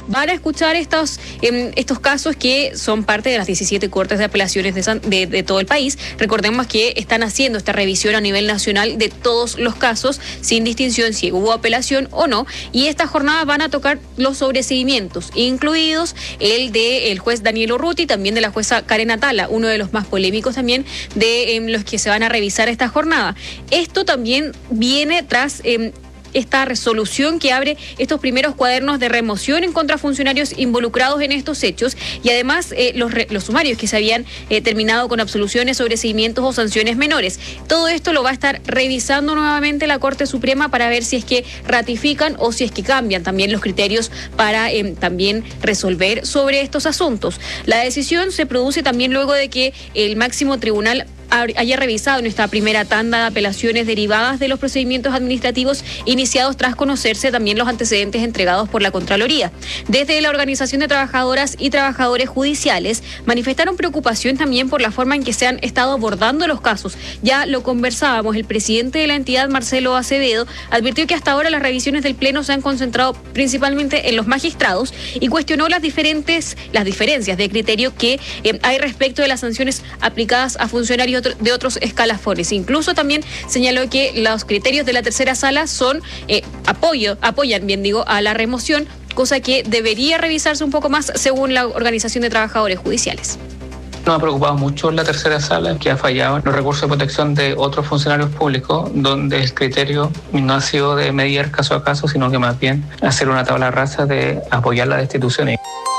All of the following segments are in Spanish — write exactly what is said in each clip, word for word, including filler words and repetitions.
van a escuchar estos, eh, estos casos que son parte de las diecisiete cortes de apelaciones de, San, de, de todo el país. Recordemos que están haciendo esta revisión a nivel nacional de todos los casos, sin distinción si hubo apelación o no, y esta jornada van a tocar los sobreseguimientos, incluidos el del juez Daniel Urruti, también de la jueza Karen Atala, uno de los más polémicos también de eh, los que se van a revisar esta jornada. Esto también viene tras eh, esta resolución que abre estos primeros cuadernos de remoción en contra de funcionarios involucrados en estos hechos, y además eh, los, re, los sumarios que se habían eh, terminado con absoluciones, sobreseguimientos o sanciones menores. Todo esto lo va a estar revisando nuevamente la Corte Suprema para ver si es que ratifican o si es que cambian también los criterios para eh, también resolver sobre estos asuntos. La decisión se produce también luego de que el máximo tribunal haya revisado en esta primera tanda de apelaciones derivadas de los procedimientos administrativos iniciados tras conocerse también los antecedentes entregados por la Contraloría. Desde la Organización de Trabajadoras y Trabajadores Judiciales manifestaron preocupación también por la forma en que se han estado abordando los casos. Ya lo conversábamos, el presidente de la entidad, Marcelo Acevedo, advirtió que hasta ahora las revisiones del Pleno se han concentrado principalmente en los magistrados y cuestionó las diferentes, las diferencias de criterio que eh, hay respecto de las sanciones aplicadas a funcionarios de otros escalafones. Incluso también señaló que los criterios de la tercera sala son eh, apoyo, apoyan, bien digo, a la remoción, cosa que debería revisarse un poco más según la Organización de Trabajadores Judiciales. Nos ha preocupado mucho la tercera sala, que ha fallado en los recursos de protección de otros funcionarios públicos, donde el criterio no ha sido de mediar caso a caso, sino que más bien hacer una tabla rasa de apoyar la destitución.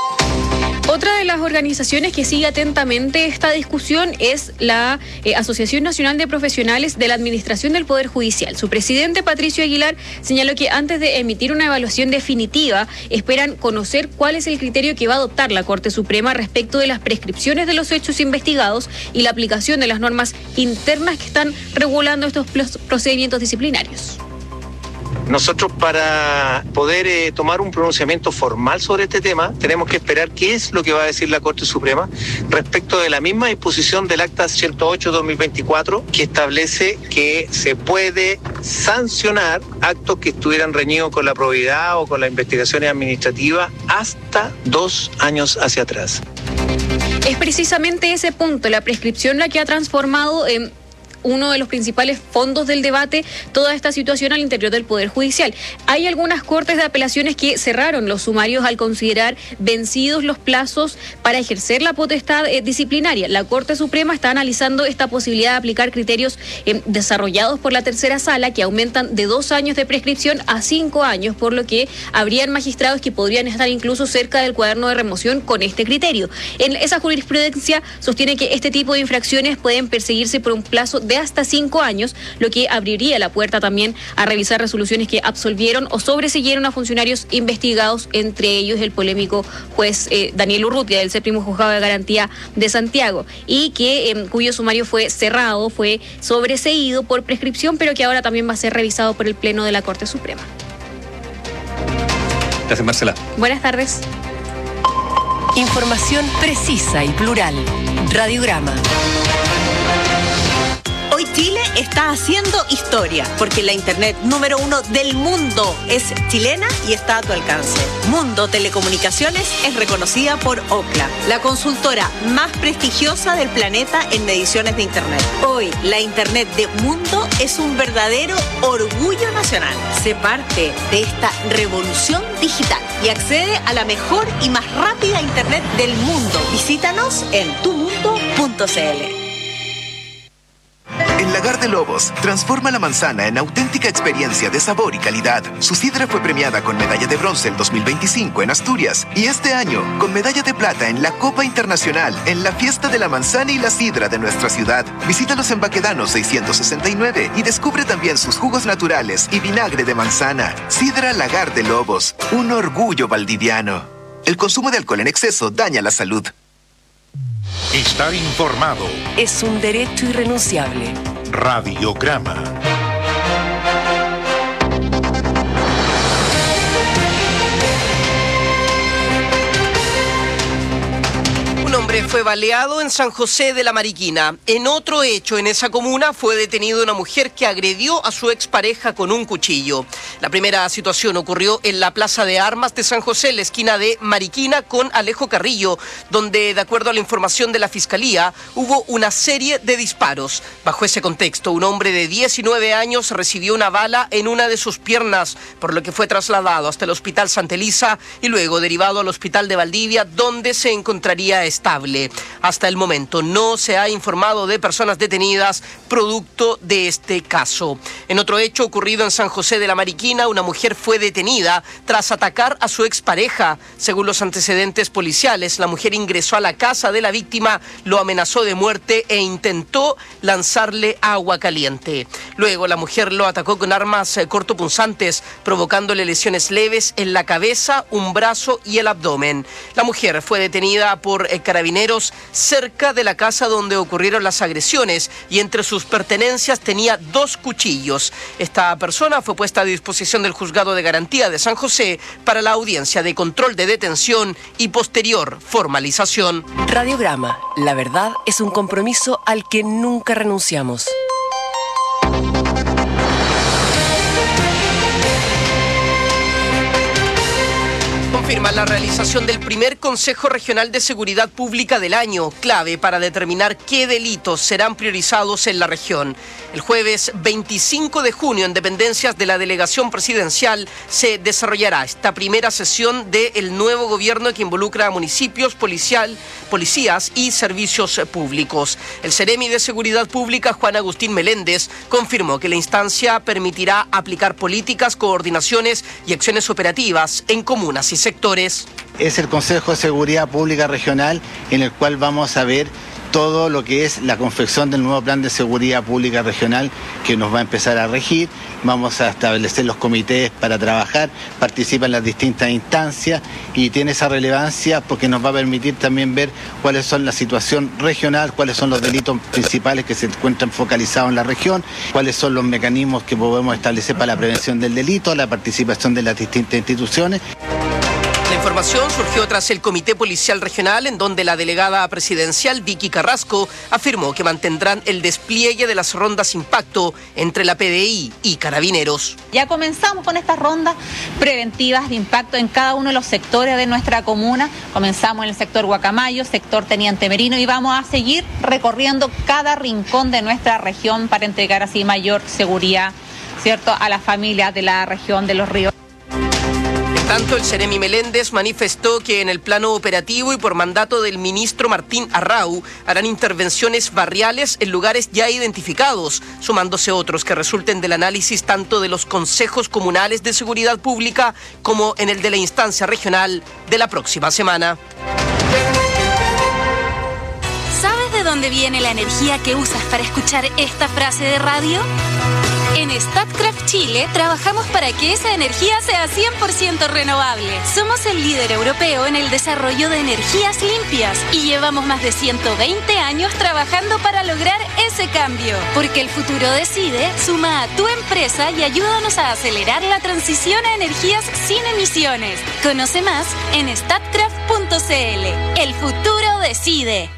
Otra de las organizaciones que sigue atentamente esta discusión es la eh, Asociación Nacional de Profesionales de la Administración del Poder Judicial. Su presidente, Patricio Aguilar, señaló que antes de emitir una evaluación definitiva, esperan conocer cuál es el criterio que va a adoptar la Corte Suprema respecto de las prescripciones de los hechos investigados y la aplicación de las normas internas que están regulando estos procedimientos disciplinarios. Nosotros, para poder eh, tomar un pronunciamiento formal sobre este tema, tenemos que esperar qué es lo que va a decir la Corte Suprema respecto de la misma disposición del Acta ciento ocho barra dos mil veinticuatro, que establece que se puede sancionar actos que estuvieran reñidos con la probidad o con las investigaciones administrativas hasta dos años hacia atrás. Es precisamente ese punto, la prescripción, la que ha transformado en uno de los principales fondos del debate toda esta situación al interior del Poder Judicial. Hay algunas cortes de apelaciones que cerraron los sumarios al considerar vencidos los plazos para ejercer la potestad eh, disciplinaria. La Corte Suprema está analizando esta posibilidad de aplicar criterios eh, desarrollados por la tercera sala que aumentan de dos años de prescripción a cinco años, por lo que habrían magistrados que podrían estar incluso cerca del cuaderno de remoción con este criterio. En esa jurisprudencia sostiene que este tipo de infracciones pueden perseguirse por un plazo de hasta cinco años, lo que abriría la puerta también a revisar resoluciones que absolvieron o sobreseyeron a funcionarios investigados, entre ellos el polémico juez eh, Daniel Urrutia del séptimo Juzgado de Garantía de Santiago, y que eh, cuyo sumario fue cerrado, fue sobreseído por prescripción, pero que ahora también va a ser revisado por el Pleno de la Corte Suprema. Gracias, Marcela. Buenas tardes. Información precisa y plural. Radiograma. Hoy Chile está haciendo historia, porque la internet número uno del mundo es chilena y está a tu alcance. Mundo Telecomunicaciones es reconocida por Ookla, la consultora más prestigiosa del planeta en mediciones de internet. Hoy, la internet de Mundo es un verdadero orgullo nacional. Sé parte de esta revolución digital y accede a la mejor y más rápida internet del mundo. Visítanos en tu mundo punto c l. En Lagar de Lobos, transforma la manzana en auténtica experiencia de sabor y calidad. Su sidra fue premiada con medalla de bronce el dos mil veinticinco en Asturias y este año con medalla de plata en la Copa Internacional en la Fiesta de la Manzana y la Sidra de nuestra ciudad. Visítalos en Baquedano seiscientos sesenta y nueve y descubre también sus jugos naturales y vinagre de manzana. Sidra Lagar de Lobos, un orgullo valdiviano. El consumo de alcohol en exceso daña la salud. Estar informado es un derecho irrenunciable. Radiograma. Un hombre fue baleado en San José de la Mariquina. En otro hecho en esa comuna fue detenida una mujer que agredió a su expareja con un cuchillo. La primera situación ocurrió en la Plaza de Armas de San José, en la esquina de Mariquina con Alejo Carrillo, donde, de acuerdo a la información de la Fiscalía, hubo una serie de disparos. Bajo ese contexto, un hombre de diecinueve años recibió una bala en una de sus piernas, por lo que fue trasladado hasta el Hospital Santa Elisa y luego derivado al Hospital de Valdivia, donde se encontraría estable. Hasta el momento no se ha informado de personas detenidas producto de este caso. En otro hecho ocurrido en San José de la Mariquina, una mujer fue detenida tras atacar a su expareja. Según los antecedentes policiales, la mujer ingresó a la casa de la víctima, lo amenazó de muerte e intentó lanzarle agua caliente. Luego la mujer lo atacó con armas eh, cortopunzantes, provocándole lesiones leves en la cabeza, un brazo y el abdomen. La mujer fue detenida por eh, carabineros cerca de la casa donde ocurrieron las agresiones y entre sus pertenencias tenía dos cuchillos. Esta persona fue puesta a disposición del Juzgado de Garantía de San José para la audiencia de control de detención y posterior formalización. Radiograma, la verdad es un compromiso al que nunca renunciamos. Confirma la realización del primer Consejo Regional de Seguridad Pública del año, clave para determinar qué delitos serán priorizados en la región. El jueves veinticinco de junio, en dependencias de la Delegación Presidencial, se desarrollará esta primera sesión del nuevo gobierno que involucra a municipios, policial, policías y servicios públicos. El Seremi de Seguridad Pública, Juan Agustín Meléndez, confirmó que la instancia permitirá aplicar políticas, coordinaciones y acciones operativas en comunas y sectores. Es el Consejo de Seguridad Pública Regional en el cual vamos a ver todo lo que es la confección del nuevo plan de seguridad pública regional que nos va a empezar a regir. Vamos a establecer los comités para trabajar, participan las distintas instancias y tiene esa relevancia porque nos va a permitir también ver cuáles son la situación regional, cuáles son los delitos principales que se encuentran focalizados en la región, cuáles son los mecanismos que podemos establecer para la prevención del delito, la participación de las distintas instituciones. La información surgió tras el Comité Policial Regional, en donde la delegada presidencial Vicky Carrasco afirmó que mantendrán el despliegue de las rondas impacto entre la P D I y Carabineros. Ya comenzamos con estas rondas preventivas de impacto en cada uno de los sectores de nuestra comuna. Comenzamos en el sector Guacamayo, sector Teniente Merino, y vamos a seguir recorriendo cada rincón de nuestra región para entregar así mayor seguridad, ¿cierto?, a las familias de la región de Los Ríos. Tanto el Seremi Meléndez manifestó que en el plano operativo y por mandato del ministro Martín Arrau harán intervenciones barriales en lugares ya identificados, sumándose otros que resulten del análisis tanto de los consejos comunales de seguridad pública como en el de la instancia regional de la próxima semana. ¿Sabes de dónde viene la energía que usas para escuchar esta frase de radio? En Statkraft Chile trabajamos para que esa energía sea cien por ciento renovable. Somos el líder europeo en el desarrollo de energías limpias y llevamos más de ciento veinte años trabajando para lograr ese cambio. Porque el futuro decide, suma a tu empresa y ayúdanos a acelerar la transición a energías sin emisiones. Conoce más en statkraft punto c l. El futuro decide.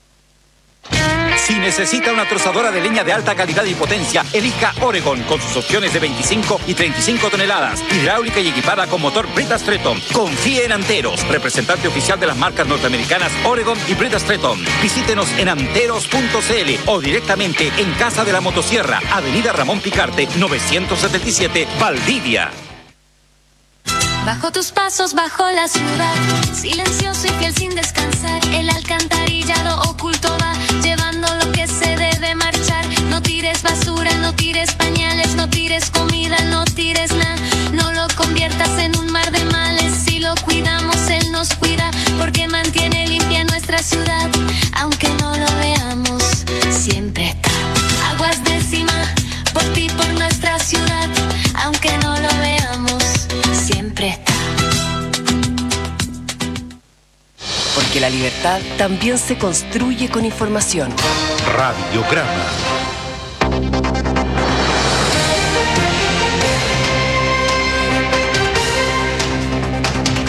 Si necesita una trozadora de leña de alta calidad y potencia, elija Oregon con sus opciones de veinticinco y treinta y cinco toneladas, hidráulica y equipada con motor Brita Stretton. Confíe en Anteros, representante oficial de las marcas norteamericanas Oregon y Brita Stretton. Visítenos en anteros punto c l o directamente en Casa de la Motosierra, Avenida Ramón Picarte, novecientos setenta y siete, Valdivia. Bajo tus pasos, bajo la ciudad, silencioso y fiel sin descansar, el alcantarillado oculto va llevando lo que se debe marchar. No tires basura, no tires pañales, no tires comida, no tires nada. No lo conviertas en un mar de males. Si lo cuidamos, él nos cuida, porque mantiene limpia nuestra ciudad. Aunque no lo veamos, siempre está. Aguas Décima, por ti, por nuestra ciudad. Aunque no lo veamos, siempre está. Porque la libertad también se construye con información. Radiograma.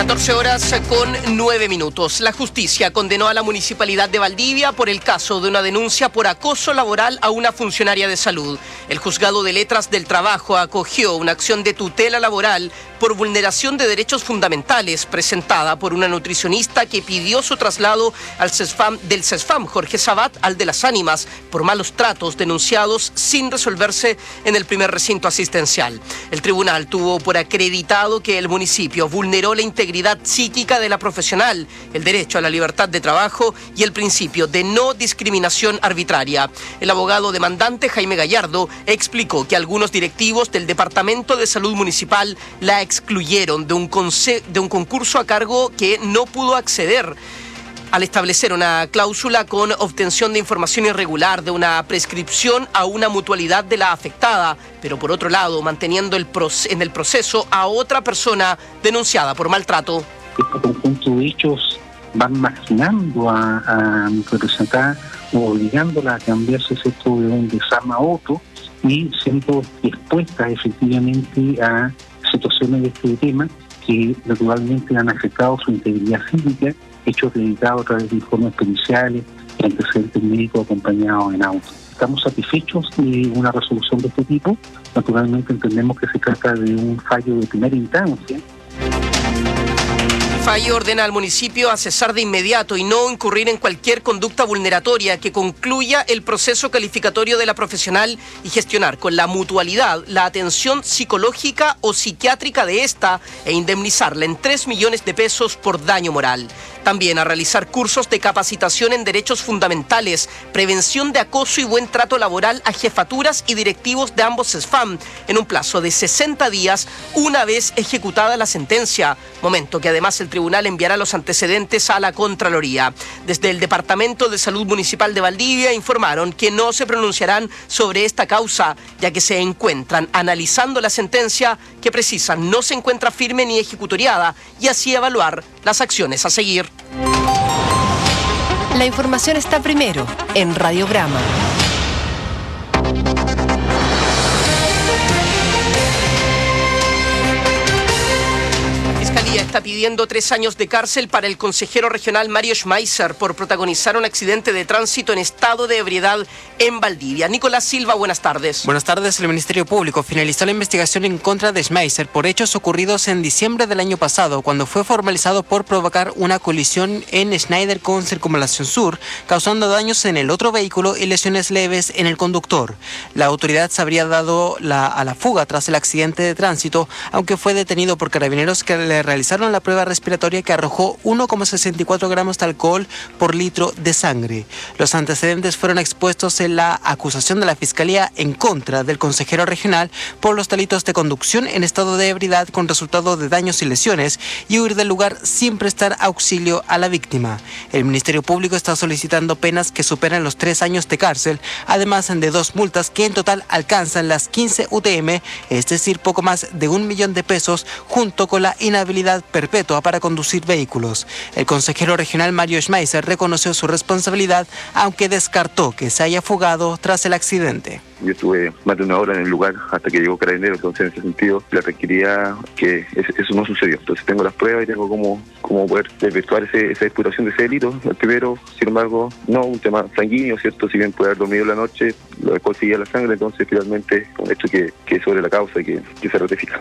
catorce horas con nueve minutos. La justicia condenó a la Municipalidad de Valdivia por el caso de una denuncia por acoso laboral a una funcionaria de salud. El Juzgado de Letras del Trabajo acogió una acción de tutela laboral por vulneración de derechos fundamentales presentada por una nutricionista que pidió su traslado al CESFAM, del CESFAM Jorge Sabat al de Las Ánimas por malos tratos denunciados sin resolverse en el primer recinto asistencial. El tribunal tuvo por acreditado que el municipio vulneró la integridad psíquica de la profesional, el derecho a la libertad de trabajo y el principio de no discriminación arbitraria. El abogado demandante Jaime Gallardo explicó que algunos directivos del Departamento de Salud Municipal la excluyeron de un, conce- de un concurso a cargo que no pudo acceder al establecer una cláusula con obtención de información irregular de una prescripción a una mutualidad de la afectada, pero por otro lado manteniendo el proce- en el proceso a otra persona denunciada por maltrato. Este conjunto de hechos van marginando a, a mi representada, obligándola a cambiarse esto de un desarma a otro y siendo expuesta efectivamente a situaciones de este tema que naturalmente han afectado su integridad física, hechos dedicados a través de informes periciales y antecedentes médicos acompañados en auto. Estamos satisfechos de una resolución de este tipo. Naturalmente entendemos que se trata de un fallo de primera instancia. El fallo ordena al municipio a cesar de inmediato y no incurrir en cualquier conducta vulneratoria que concluya el proceso calificatorio de la profesional y gestionar con la mutualidad la atención psicológica o psiquiátrica de esta e indemnizarla en tres millones de pesos por daño moral. También a realizar cursos de capacitación en derechos fundamentales, prevención de acoso y buen trato laboral a jefaturas y directivos de ambos CESFAM en un plazo de sesenta días una vez ejecutada la sentencia, momento que además el tribunal enviará los antecedentes a la Contraloría. Desde el Departamento de Salud Municipal de Valdivia informaron que no se pronunciarán sobre esta causa, ya que se encuentran analizando la sentencia que precisan no se encuentra firme ni ejecutoriada y así evaluar las acciones a seguir. La información está primero en Radiograma. La Fiscalía está pidiendo tres años de cárcel para el consejero regional Mario Schmeiser por protagonizar un accidente de tránsito en estado de ebriedad en Valdivia. Nicolás Silva, buenas tardes. Buenas tardes. El Ministerio Público finalizó la investigación en contra de Schmeiser por hechos ocurridos en diciembre del año pasado, cuando fue formalizado por provocar una colisión en Schneider con Circunvalación Sur, causando daños en el otro vehículo y lesiones leves en el conductor. La autoridad se habría dado la, a la fuga tras el accidente de tránsito, aunque fue detenido por carabineros que le realizaron la prueba respiratoria que arrojó uno coma sesenta y cuatro gramos de alcohol por litro de sangre. Los antecedentes fueron expuestos en la acusación de la Fiscalía en contra del consejero regional por los delitos de conducción en estado de ebriedad con resultado de daños y lesiones y huir del lugar sin prestar auxilio a la víctima. El Ministerio Público está solicitando penas que superan los tres años de cárcel, además de dos multas que en total alcanzan las quince U T M, es decir, poco más de un millón de pesos, junto con la inhabilidad perpetua para conducir vehículos. El consejero regional Mario Schmeiser reconoció su responsabilidad, aunque descartó que se haya fugado tras el accidente. Yo estuve más de una hora en el lugar hasta que llegó Carabineros, entonces en ese sentido le requería que eso no sucedió. Entonces tengo las pruebas y tengo cómo, cómo poder desvirtuar ese, esa imputación de ese delito. El primero, sin embargo, no un tema sanguíneo, ¿cierto? Si bien puede haber dormido la noche, lo alcohol seguía la sangre, entonces finalmente un hecho que, que es sobre la causa y que, que se ratifica.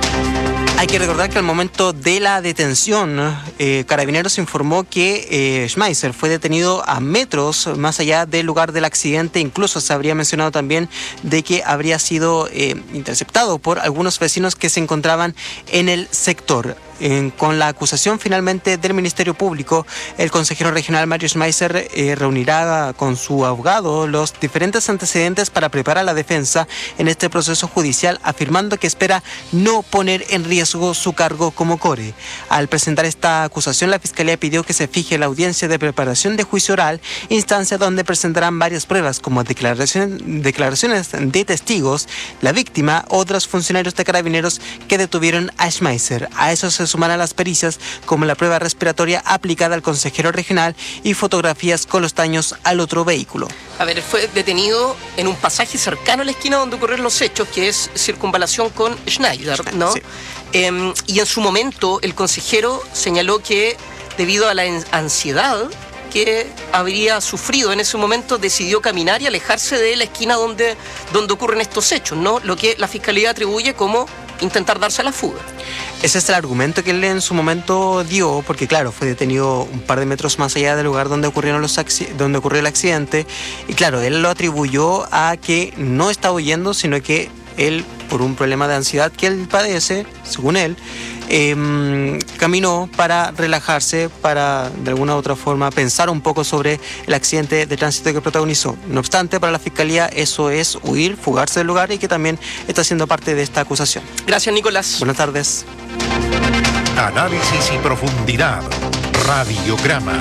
Hay que recordar que al momento de la detención, eh, Carabineros informó que eh, Schmeiser fue detenido a metros más allá del lugar del accidente. Incluso se habría mencionado también de que habría sido eh, interceptado por algunos vecinos que se encontraban en el sector. En, con la acusación finalmente del Ministerio Público, el consejero regional Mario Schmeiser eh, reunirá con su abogado los diferentes antecedentes para preparar la defensa en este proceso judicial, afirmando que espera no poner en riesgo su cargo como core. Al presentar esta acusación, la Fiscalía pidió que se fije la audiencia de preparación de juicio oral, instancia donde presentarán varias pruebas como declaraciones, declaraciones de testigos, la víctima, otros funcionarios de Carabineros que detuvieron a Schmeiser. A eso se sumarán las pericias como la prueba respiratoria aplicada al consejero regional y fotografías con los daños al otro vehículo. A ver, fue detenido en un pasaje cercano a la esquina donde ocurrieron los hechos, que es circunvalación con Schneider, ¿no? Sí. Eh, y en su momento el consejero señaló que debido a la ansiedad que habría sufrido en ese momento, decidió caminar y alejarse de la esquina donde, donde ocurren estos hechos, ¿no? Lo que la Fiscalía atribuye como intentar darse a la fuga. Ese es el argumento que él en su momento dio, porque claro, fue detenido un par de metros más allá del lugar donde ocurrieron los donde ocurrió el accidente, y claro, él lo atribuyó a que no estaba huyendo, sino que él, por un problema de ansiedad que él padece, según él, eh, caminó para relajarse, para de alguna u otra forma pensar un poco sobre el accidente de tránsito que protagonizó. No obstante, para la Fiscalía eso es huir, fugarse del lugar, y que también está siendo parte de esta acusación. Gracias, Nicolás. Buenas tardes. Análisis y profundidad. Radiograma.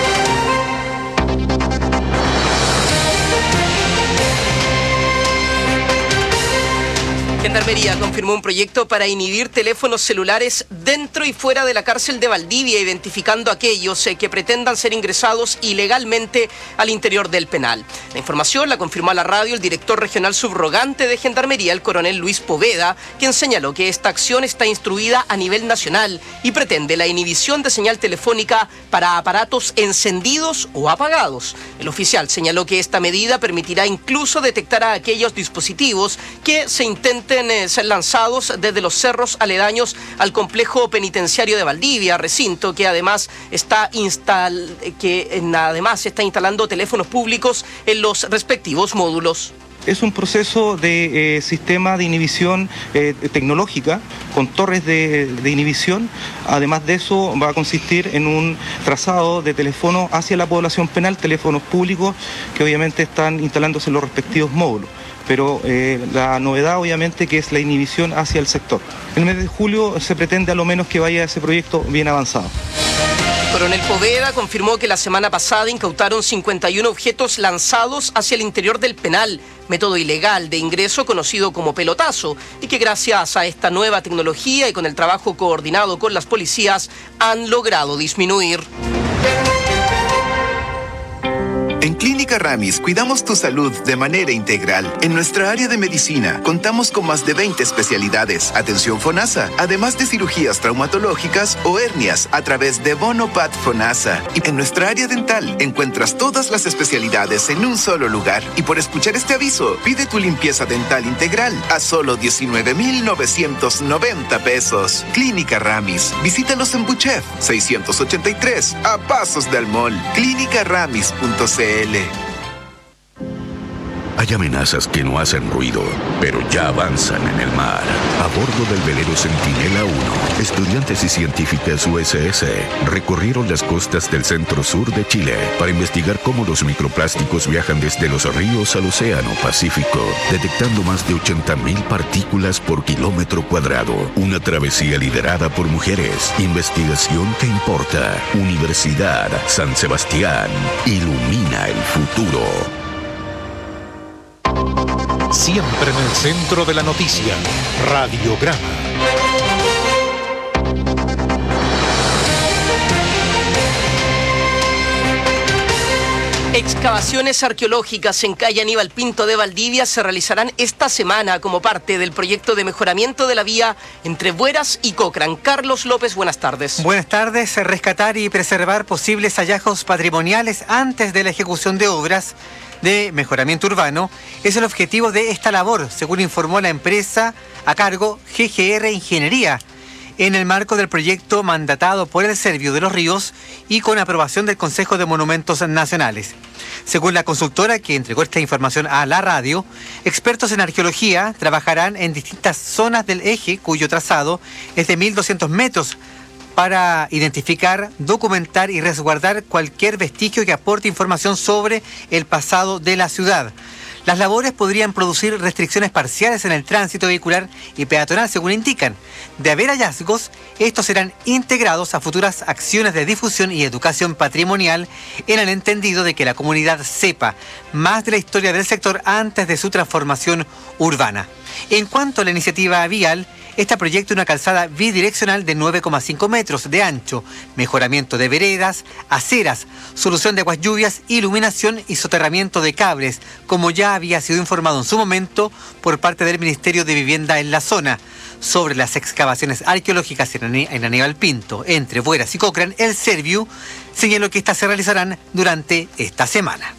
Gendarmería confirmó un proyecto para inhibir teléfonos celulares dentro y fuera de la cárcel de Valdivia, identificando a aquellos eh, que pretendan ser ingresados ilegalmente al interior del penal. La información la confirmó a la radio el director regional subrogante de Gendarmería, el coronel Luis Poveda, quien señaló que esta acción está instruida a nivel nacional y pretende la inhibición de señal telefónica para aparatos encendidos o apagados. El oficial señaló que esta medida permitirá incluso detectar a aquellos dispositivos que se intenten ser lanzados desde los cerros aledaños al complejo penitenciario de Valdivia, recinto que además está instal que además está instalando teléfonos públicos en los respectivos módulos. Es un proceso de eh, sistema de inhibición eh, tecnológica con torres de, de inhibición. Además de eso, va a consistir en un trazado de teléfonos hacia la población penal, teléfonos públicos que obviamente están instalándose en los respectivos módulos. Pero eh, la novedad obviamente que es la inhibición hacia el sector. En el mes de julio se pretende a lo menos que vaya ese proyecto bien avanzado. Coronel Poveda confirmó que la semana pasada incautaron cincuenta y uno objetos lanzados hacia el interior del penal, método ilegal de ingreso conocido como pelotazo, y que gracias a esta nueva tecnología y con el trabajo coordinado con las policías han logrado disminuir. En Clínica Ramis cuidamos tu salud de manera integral. En nuestra área de medicina contamos con más de veinte especialidades, atención FONASA, además de cirugías traumatológicas o hernias a través de Bonopat FONASA. Y en nuestra área dental encuentras todas las especialidades en un solo lugar. Y por escuchar este aviso, pide tu limpieza dental integral a solo diecinueve mil novecientos noventa pesos. Clínica Ramis. Visítalos en Buchef seiscientos ochenta y tres, a pasos del mall. clínica ramis punto c l. Hay amenazas que no hacen ruido, pero ya avanzan en el mar. A bordo del velero Centinela uno, estudiantes y científicas U S S recorrieron las costas del centro-sur de Chile para investigar cómo los microplásticos viajan desde los ríos al océano Pacífico, detectando más de ochenta mil partículas por kilómetro cuadrado. Una travesía liderada por mujeres. Investigación que importa. Universidad San Sebastián. Ilumina el futuro. Siempre en el centro de la noticia. Radiograma. Excavaciones arqueológicas en calle Aníbal Pinto de Valdivia se realizarán esta semana como parte del proyecto de mejoramiento de la vía entre Bueras y Cochrane. Carlos López, buenas tardes. Buenas tardes. Rescatar y preservar posibles hallazgos patrimoniales antes de la ejecución de obras de mejoramiento urbano es el objetivo de esta labor, según informó la empresa a cargo G G R Ingeniería, en el marco del proyecto mandatado por el Servio de los Ríos y con aprobación del Consejo de Monumentos Nacionales. Según la consultora que entregó esta información a la radio, expertos en arqueología trabajarán en distintas zonas del eje cuyo trazado es de mil doscientos metros para identificar, documentar y resguardar cualquier vestigio que aporte información sobre el pasado de la ciudad. Las labores podrían producir restricciones parciales en el tránsito vehicular y peatonal, según indican. De haber hallazgos, estos serán integrados a futuras acciones de difusión y educación patrimonial en el entendido de que la comunidad sepa más de la historia del sector antes de su transformación urbana. En cuanto a la iniciativa vial, esta proyecta una calzada bidireccional de nueve coma cinco metros de ancho, mejoramiento de veredas, aceras, solución de aguas lluvias, iluminación y soterramiento de cables, como ya había sido informado en su momento por parte del Ministerio de Vivienda en la zona. Sobre las excavaciones arqueológicas en, Aní- en Aníbal Pinto, entre Bueras y Cochrane, el Serviu señaló que estas se realizarán durante esta semana.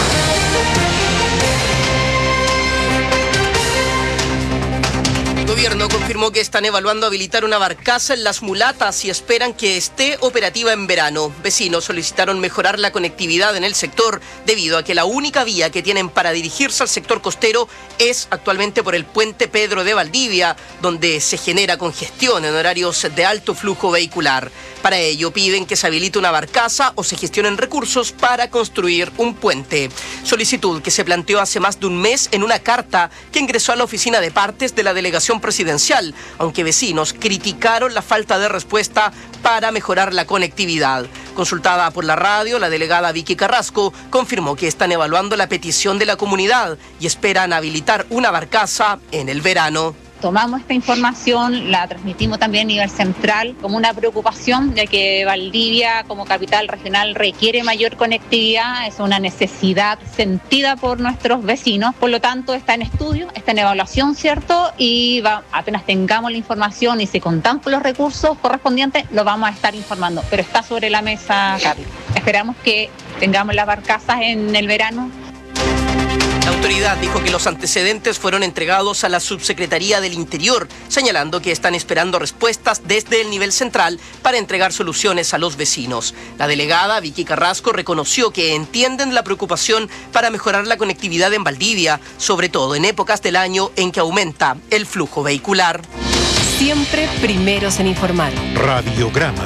El gobierno confirmó que están evaluando habilitar una barcaza en Las Mulatas y esperan que esté operativa en verano. Vecinos solicitaron mejorar la conectividad en el sector debido a que la única vía que tienen para dirigirse al sector costero es actualmente por el puente Pedro de Valdivia, donde se genera congestión en horarios de alto flujo vehicular. Para ello piden que se habilite una barcaza o se gestionen recursos para construir un puente. Solicitud que se planteó hace más de un mes en una carta que ingresó a la oficina de partes de la delegación presidencial, aunque vecinos criticaron la falta de respuesta para mejorar la conectividad. Consultada por la radio, la delegada Vicky Carrasco confirmó que están evaluando la petición de la comunidad y esperan habilitar una barcaza en el verano. Tomamos esta información, la transmitimos también a nivel central como una preocupación de que Valdivia como capital regional requiere mayor conectividad, es una necesidad sentida por nuestros vecinos, por lo tanto está en estudio, está en evaluación, ¿cierto? Y va, apenas tengamos la información y se contamos con los recursos correspondientes, lo vamos a estar informando, pero está sobre la mesa, Carlos. Esperamos que tengamos las barcazas en el verano. La autoridad dijo que los antecedentes fueron entregados a la Subsecretaría del Interior, señalando que están esperando respuestas desde el nivel central para entregar soluciones a los vecinos. La delegada Vicky Carrasco reconoció que entienden la preocupación para mejorar la conectividad en Valdivia, sobre todo en épocas del año en que aumenta el flujo vehicular. Siempre primeros en informar. Radiograma.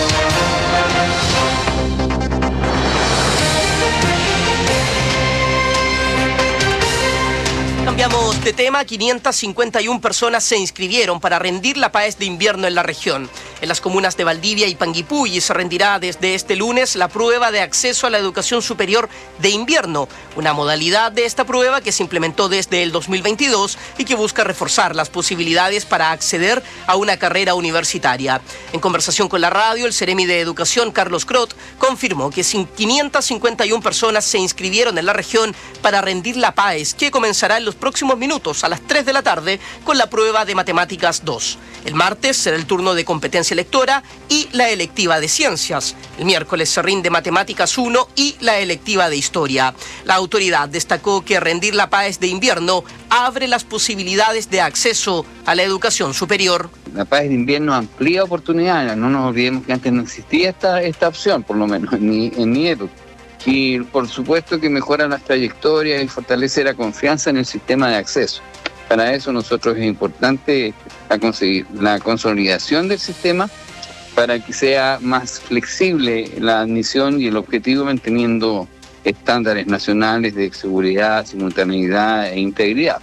Cambiamos de tema. quinientas cincuenta y una personas se inscribieron para rendir la PAES de invierno en la región. En las comunas de Valdivia y Panguipulli se rendirá desde este lunes la prueba de acceso a la educación superior de invierno, una modalidad de esta prueba que se implementó desde el dos mil veintidós y que busca reforzar las posibilidades para acceder a una carrera universitaria. En conversación con la radio, el Seremi de Educación, Carlos Crot, confirmó que quinientas cincuenta y una personas se inscribieron en la región para rendir la PAES, que comenzará en los próximos minutos a las tres de la tarde con la prueba de Matemáticas dos. El martes será el turno de competencia lectora y la electiva de Ciencias. El miércoles se rinde Matemáticas uno y la electiva de Historia. La autoridad destacó que rendir la PAES de invierno abre las posibilidades de acceso a la educación superior. La PAES de invierno amplía oportunidades, no nos olvidemos que antes no existía esta, esta opción, por lo menos en mi, en mi época. Y por supuesto que mejora las trayectorias y fortalece la confianza en el sistema de acceso. Para eso nosotros es importante la, conseguir la consolidación del sistema para que sea más flexible la admisión y el objetivo manteniendo estándares nacionales de seguridad, simultaneidad e integridad.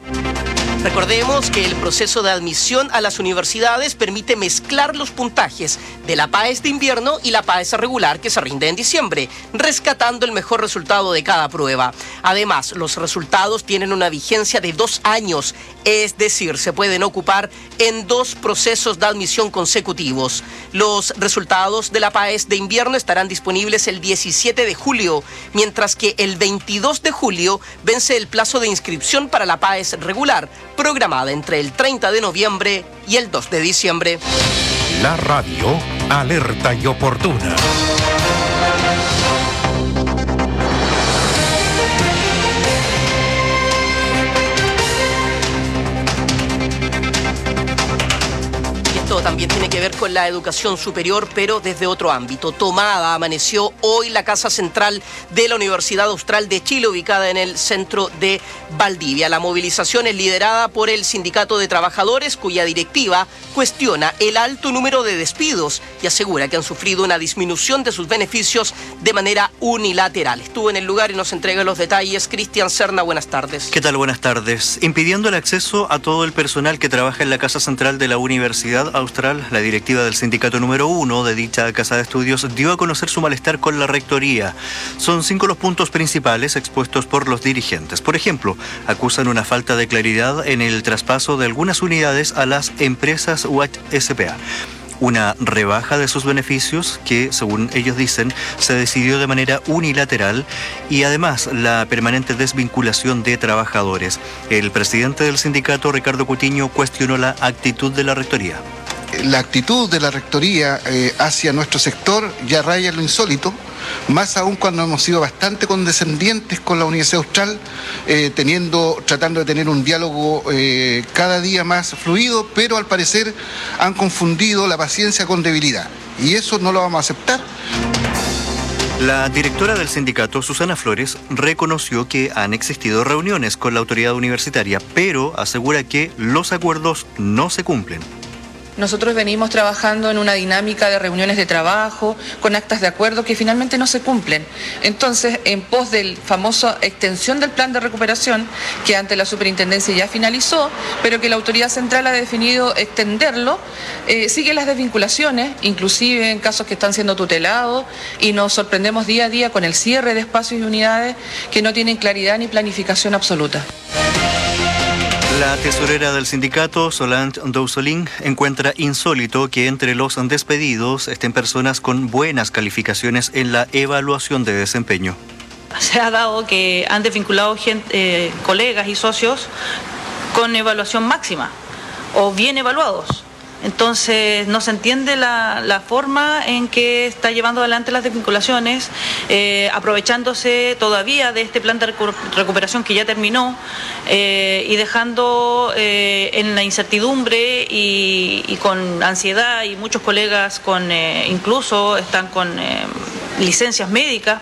Recordemos que el proceso de admisión a las universidades permite mezclar los puntajes de la PAES de invierno y la PAES regular que se rinde en diciembre, rescatando el mejor resultado de cada prueba. Además, los resultados tienen una vigencia de dos años, es decir, se pueden ocupar en dos procesos de admisión consecutivos. Los resultados de la PAES de invierno estarán disponibles el diecisiete de julio, mientras que el veintidós de julio vence el plazo de inscripción para la PAES regular, programada entre el treinta de noviembre y el dos de diciembre. La radio, alerta y oportuna. También tiene que ver con la educación superior, pero desde otro ámbito. Tomada amaneció hoy la Casa Central de la Universidad Austral de Chile, ubicada en el centro de Valdivia. La movilización es liderada por el Sindicato de Trabajadores, cuya directiva cuestiona el alto número de despidos y asegura que han sufrido una disminución de sus beneficios de manera unilateral. Estuvo en el lugar y nos entrega los detalles Cristian Serna. Buenas tardes. ¿Qué tal? Buenas tardes. Impidiendo el acceso a todo el personal que trabaja en la Casa Central de la Universidad Austral Austral, la directiva del sindicato número uno de dicha casa de estudios dio a conocer su malestar con la rectoría. Son cinco los puntos principales expuestos por los dirigentes. Por ejemplo, acusan una falta de claridad en el traspaso de algunas unidades a las empresas U H S P A. Una rebaja de sus beneficios que, según ellos dicen, se decidió de manera unilateral y además la permanente desvinculación de trabajadores. El presidente del sindicato, Ricardo Cutiño, cuestionó la actitud de la rectoría. La actitud de la rectoría eh, hacia nuestro sector ya raya lo insólito, más aún cuando hemos sido bastante condescendientes con la Universidad Austral, eh, teniendo, tratando de tener un diálogo eh, cada día más fluido, pero al parecer han confundido la paciencia con debilidad, y eso no lo vamos a aceptar. La directora del sindicato, Susana Flores, reconoció que han existido reuniones con la autoridad universitaria, pero asegura que los acuerdos no se cumplen. Nosotros venimos trabajando en una dinámica de reuniones de trabajo, con actas de acuerdo que finalmente no se cumplen. Entonces, en pos del famoso extensión del plan de recuperación, que ante la superintendencia ya finalizó, pero que la autoridad central ha definido extenderlo, eh, siguen las desvinculaciones, inclusive en casos que están siendo tutelados, y nos sorprendemos día a día con el cierre de espacios y unidades que no tienen claridad ni planificación absoluta. La tesorera del sindicato, Solange Dousolín, encuentra insólito que entre los despedidos estén personas con buenas calificaciones en la evaluación de desempeño. Se ha dado que han desvinculado gente, eh, colegas y socios con evaluación máxima o bien evaluados. Entonces no se entiende la, la forma en que está llevando adelante las desvinculaciones, eh, aprovechándose todavía de este plan de recu recuperación que ya terminó eh, y dejando eh, en la incertidumbre y, y con ansiedad, y muchos colegas con eh, incluso están con eh, licencias médicas.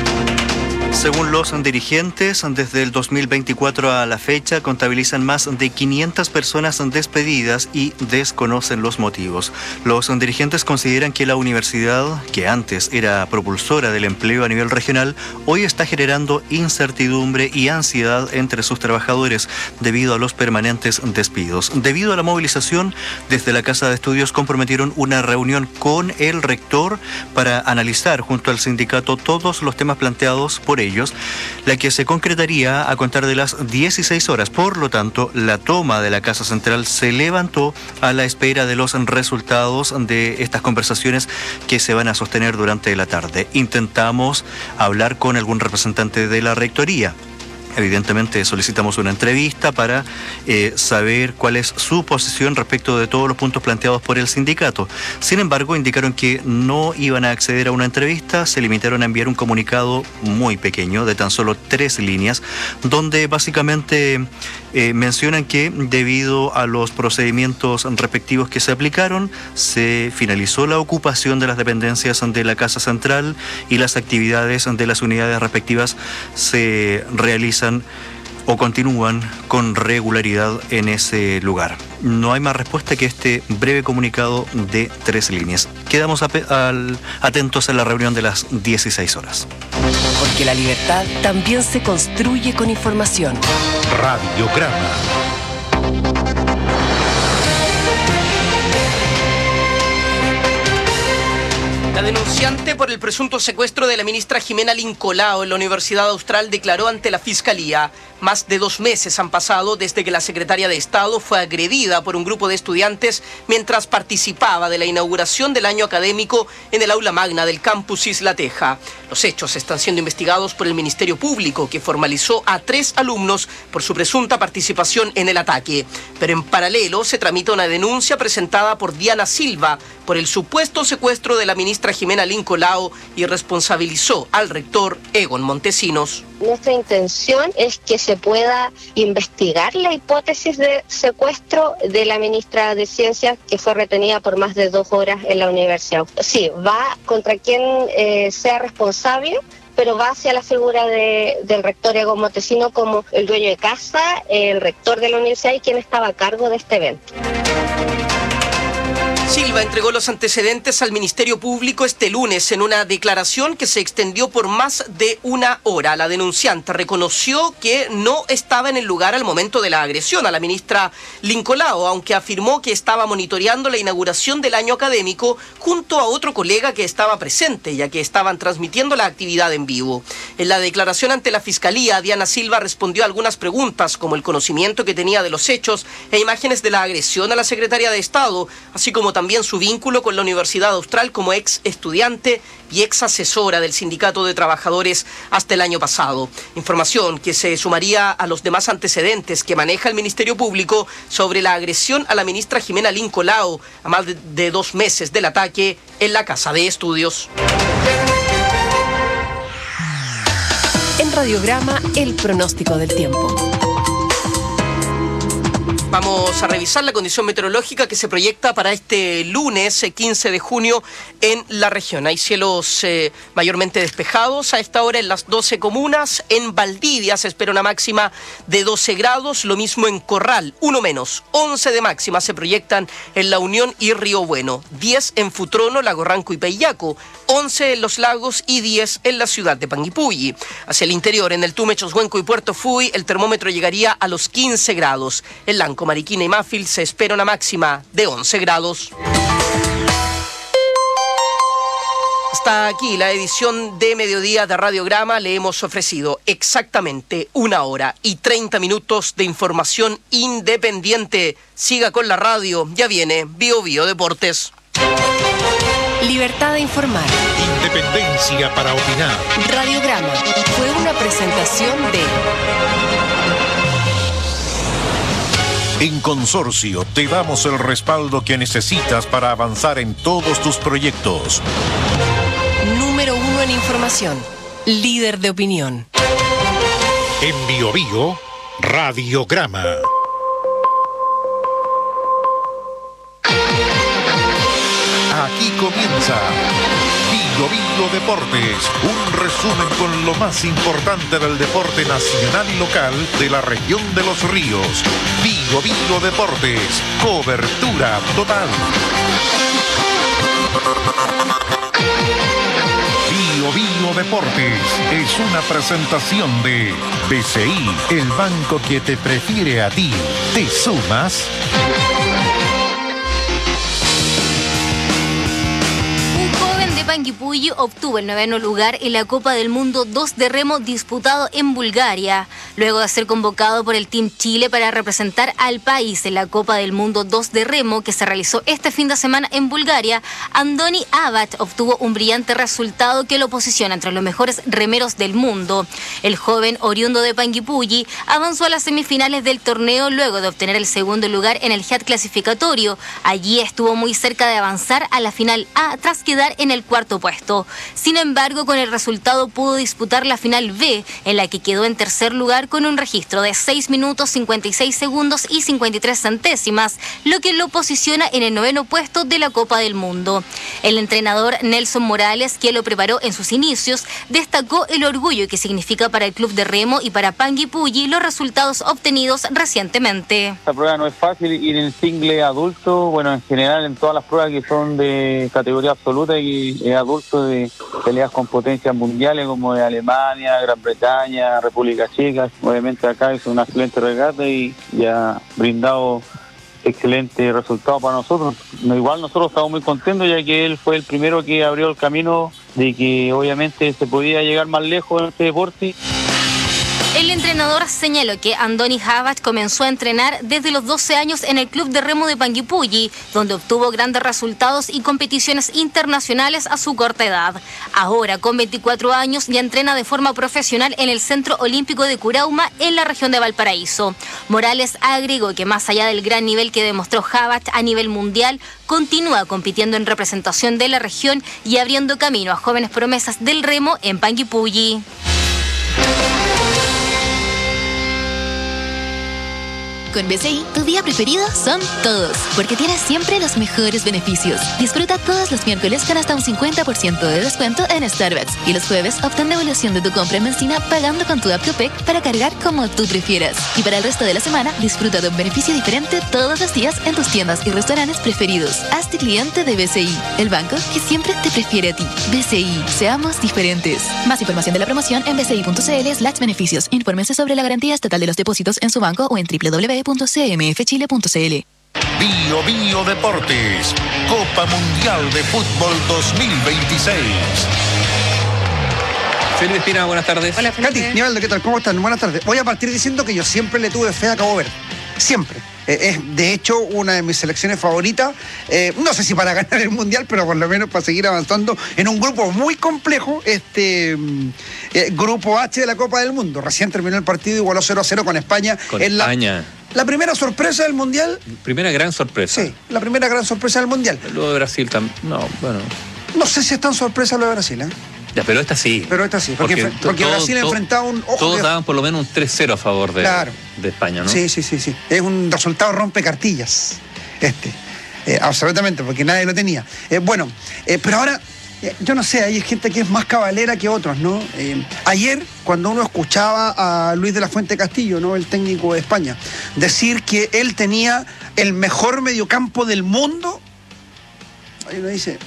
Según los dirigentes, desde el dos mil veinticuatro a la fecha contabilizan más de quinientas personas despedidas y desconocen los motivos. Los dirigentes consideran que la universidad, que antes era propulsora del empleo a nivel regional, hoy está generando incertidumbre y ansiedad entre sus trabajadores debido a los permanentes despidos. Debido a la movilización, desde la Casa de Estudios comprometieron una reunión con el rector para analizar junto al sindicato todos los temas planteados por ellos, la que se concretaría a contar de las dieciséis horas. Por lo tanto, la toma de la Casa Central se levantó a la espera de los resultados de estas conversaciones que se van a sostener durante la tarde. Intentamos hablar con algún representante de la rectoría. Evidentemente solicitamos una entrevista para eh, saber cuál es su posición respecto de todos los puntos planteados por el sindicato. Sin embargo, indicaron que no iban a acceder a una entrevista, se limitaron a enviar un comunicado muy pequeño de tan solo tres líneas, donde básicamente eh, mencionan que debido a los procedimientos respectivos que se aplicaron, se finalizó la ocupación de las dependencias de la Casa Central y las actividades de las unidades respectivas se realizan o continúan con regularidad en ese lugar. No hay más respuesta que este breve comunicado de tres líneas. Quedamos al, atentos a la reunión de las dieciséis horas. Porque la libertad también se construye con información. Radiograma. La denunciante por el presunto secuestro de la ministra Jimena Lincolao en la Universidad Austral declaró ante la Fiscalía. Más de dos meses han pasado desde que la secretaria de Estado fue agredida por un grupo de estudiantes mientras participaba de la inauguración del año académico en el aula magna del campus Isla Teja. Los hechos están siendo investigados por el Ministerio Público, que formalizó a tres alumnos por su presunta participación en el ataque. Pero en paralelo se tramita una denuncia presentada por Diana Silva por el supuesto secuestro de la ministra Jimena Lincolao y responsabilizó al rector Egon Montesinos. Nuestra intención es que se pueda investigar la hipótesis de secuestro de la ministra de Ciencias, que fue retenida por más de dos horas en la universidad. Sí, va contra quien eh, sea responsable, pero va hacia la figura de, del rector Egon Montesinos como el dueño de casa, el rector de la universidad y quien estaba a cargo de este evento. Silva entregó los antecedentes al Ministerio Público este lunes en una declaración que se extendió por más de una hora. La denunciante reconoció que no estaba en el lugar al momento de la agresión a la ministra Lincolao, aunque afirmó que estaba monitoreando la inauguración del año académico junto a otro colega que estaba presente, ya que estaban transmitiendo la actividad en vivo. En la declaración ante la Fiscalía, Diana Silva respondió a algunas preguntas, como el conocimiento que tenía de los hechos e imágenes de la agresión a la secretaria de Estado, así como también su vínculo con la Universidad Austral como ex estudiante y ex asesora del Sindicato de Trabajadores hasta el año pasado. Información que se sumaría a los demás antecedentes que maneja el Ministerio Público sobre la agresión a la ministra Jimena Lincolao a más de, de dos meses del ataque en la Casa de Estudios. En Radiograma, el pronóstico del tiempo. Vamos a revisar la condición meteorológica que se proyecta para este lunes quince de junio en la región. Hay cielos eh, mayormente despejados a esta hora en las doce comunas. En Valdivia se espera una máxima de doce grados, lo mismo en Corral, uno menos. once de máxima se proyectan en La Unión y Río Bueno, diez en Futrono, Lago Ranco y Peyaco, once en Los Lagos y diez en la ciudad de Panguipulli. Hacia el interior, en el Tume, Choshuenco y Puerto Fuy, el termómetro llegaría a los quince grados. En Lanco, Mariquina y Mafil se espera una máxima de once grados. Hasta aquí la edición de mediodía de Radiograma. Le hemos ofrecido exactamente una hora y treinta minutos de información independiente. Siga con la radio, ya viene Bio Bio Deportes. Libertad de informar. Independencia para opinar. Radiograma fue una presentación de... En Consorcio te damos el respaldo que necesitas para avanzar en todos tus proyectos. Número uno en información. Líder de opinión. En Bio Bio, Radiograma. Aquí comienza Bio Bio Deportes, un resumen con lo más importante del deporte nacional y local de la región de Los Ríos. Bio Bio Deportes, cobertura total. Bio Bio Deportes es una presentación de B C I, el banco que te prefiere a ti. ¿Te sumas? Panguipulli obtuvo el noveno lugar en la Copa del Mundo dos de remo disputado en Bulgaria, luego de ser convocado por el Team Chile para representar al país en la Copa del Mundo dos de remo que se realizó este fin de semana en Bulgaria. Andoni Abad obtuvo un brillante resultado que lo posiciona entre los mejores remeros del mundo. El joven oriundo de Panguipulli avanzó a las semifinales del torneo luego de obtener el segundo lugar en el G A T clasificatorio. Allí estuvo muy cerca de avanzar a la final A tras quedar en el cuarto puesto. Sin embargo, con el resultado pudo disputar la final B, en la que quedó en tercer lugar con un registro de seis minutos cincuenta y seis segundos y cincuenta y tres centésimas, lo que lo posiciona en el noveno puesto de la Copa del Mundo. El entrenador Nelson Morales, que lo preparó en sus inicios, destacó el orgullo que significa para el club de remo y para Panguipulli los resultados obtenidos recientemente. Esta prueba no es fácil, ir en single adulto, bueno, en general en todas las pruebas que son de categoría absoluta y eh, adultos de peleas con potencias mundiales como de Alemania, Gran Bretaña, República Checa. Obviamente acá es una excelente regata y ya ha brindado excelente resultado para nosotros. Igual nosotros estamos muy contentos ya que él fue el primero que abrió el camino de que obviamente se podía llegar más lejos en este deporte. El entrenador señaló que Andoni Abad comenzó a entrenar desde los doce años en el club de remo de Panguipulli, donde obtuvo grandes resultados y competiciones internacionales a su corta edad. Ahora, con veinticuatro años, ya entrena de forma profesional en el Centro Olímpico de Curauma, en la región de Valparaíso. Morales agregó que más allá del gran nivel que demostró Abad a nivel mundial, continúa compitiendo en representación de la región y abriendo camino a jóvenes promesas del remo en Panguipulli. con B C I, tu día preferido son todos, porque tienes siempre los mejores beneficios. Disfruta todos los miércoles con hasta un cincuenta por ciento de descuento en Starbucks y los jueves obtén devolución de tu compra en benzina pagando con tu app Copec para cargar como tú prefieras. Y para el resto de la semana, disfruta de un beneficio diferente todos los días en tus tiendas y restaurantes preferidos. Hazte cliente de B C I, el banco que siempre te prefiere a ti. B C I, seamos diferentes. Más información de la promoción en bci.cl slash beneficios. Infórmense sobre la garantía estatal de los depósitos en su banco o en doble u doble u doble u punto c m f chile punto c l. Bio Bio Deportes, Copa Mundial de Fútbol dos mil veintiséis. Felipe Espina, buenas tardes. Hola, Katy, Nivaldo, ¿qué tal? ¿Cómo están? Buenas tardes. Voy a partir diciendo que yo siempre le tuve fe a Cabo Verde. Siempre. Eh, es, de hecho, una de mis selecciones favoritas. Eh, no sé si para ganar el Mundial, pero por lo menos para seguir avanzando en un grupo muy complejo, este eh, Grupo H de la Copa del Mundo. Recién terminó el partido, igualó cero a cero con España. Con en España. La, la primera sorpresa del Mundial. Primera gran sorpresa. Sí, la primera gran sorpresa del Mundial. Luego de Brasil también. No, bueno. No sé si es tan sorpresa lo de Brasil, ¿eh? Ya, pero esta sí. Pero esta sí, porque, porque, porque todo, Brasil todo, enfrentaba un... Ojo, todos que... daban por lo menos un tres cero a favor de, claro. de España, ¿no? Sí, sí, sí, sí. Es un resultado rompecartillas, este. Eh, absolutamente, porque nadie lo tenía. Eh, bueno, eh, pero ahora, eh, yo no sé, hay gente que es más cabalera que otros, ¿no? Eh, ayer, cuando uno escuchaba a Luis de la Fuente Castillo, ¿no? El técnico de España, decir que él tenía el mejor mediocampo del mundo, ahí uno dice...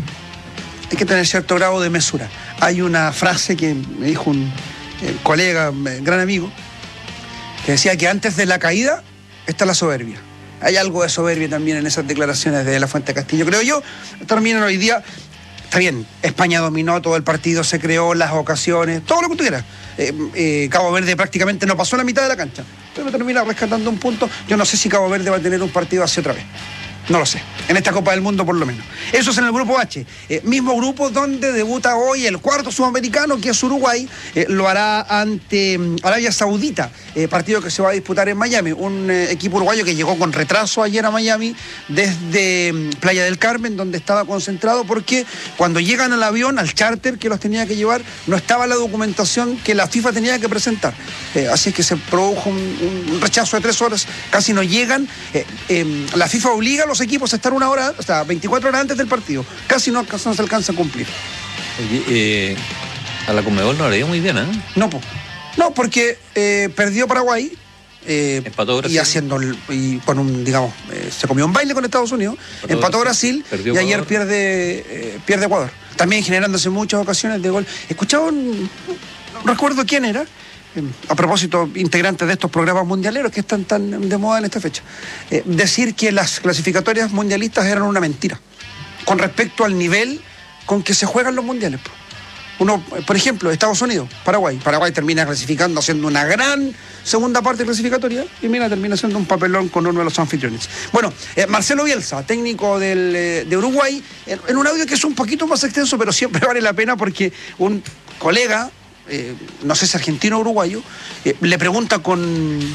Hay que tener cierto grado de mesura. Hay una frase que me dijo un eh, colega, un gran amigo, que decía que antes de la caída está la soberbia. Hay algo de soberbia también en esas declaraciones de la Fuente Castillo. Creo yo, terminan hoy día, está bien, España dominó todo el partido, se creó las ocasiones, todo lo que tú quieras. Eh, eh, Cabo Verde prácticamente no pasó la mitad de la cancha, pero termina rescatando un punto. Yo no sé si Cabo Verde va a tener un partido así otra vez. No lo sé, en esta Copa del Mundo por lo menos. Eso es en el Grupo H, eh, mismo grupo donde debuta hoy el cuarto sudamericano, que es Uruguay, eh, lo hará ante um, Arabia Saudita, eh, partido que se va a disputar en Miami, un eh, equipo uruguayo que llegó con retraso ayer a Miami desde um, Playa del Carmen, donde estaba concentrado, porque cuando llegan al avión, al charter que los tenía que llevar, no estaba la documentación que la FIFA tenía que presentar, eh, así es que se produjo un, un rechazo de tres horas, casi no llegan, eh, eh, la FIFA obliga a los equipos a estar una hora, o sea, veinticuatro horas antes del partido. Casi no, casi no se alcanza a cumplir. Oye, eh, a la Conmebol no le dio muy bien, ¿eh? No, pues. No, porque eh, perdió Paraguay. Eh, empató Brasil. Y haciendo, y con un, digamos, eh, se comió un baile con Estados Unidos. Empató, empató Brasil, Brasil y ayer Ecuador. pierde eh, pierde Ecuador. También generándose muchas ocasiones de gol. Escuchaba un, no recuerdo quién era, a propósito, integrantes de estos programas mundialeros que están tan de moda en esta fecha, eh, decir que las clasificatorias mundialistas eran una mentira con respecto al nivel con que se juegan los mundiales. Uno, por ejemplo, Estados Unidos, Paraguay. Paraguay termina clasificando haciendo una gran segunda parte clasificatoria y mira, termina siendo un papelón con uno de los anfitriones. Bueno, eh, Marcelo Bielsa, técnico del, eh, de Uruguay, en, en un audio que es un poquito más extenso, pero siempre vale la pena porque un colega, Eh, no sé si argentino o uruguayo, eh, le pregunta con,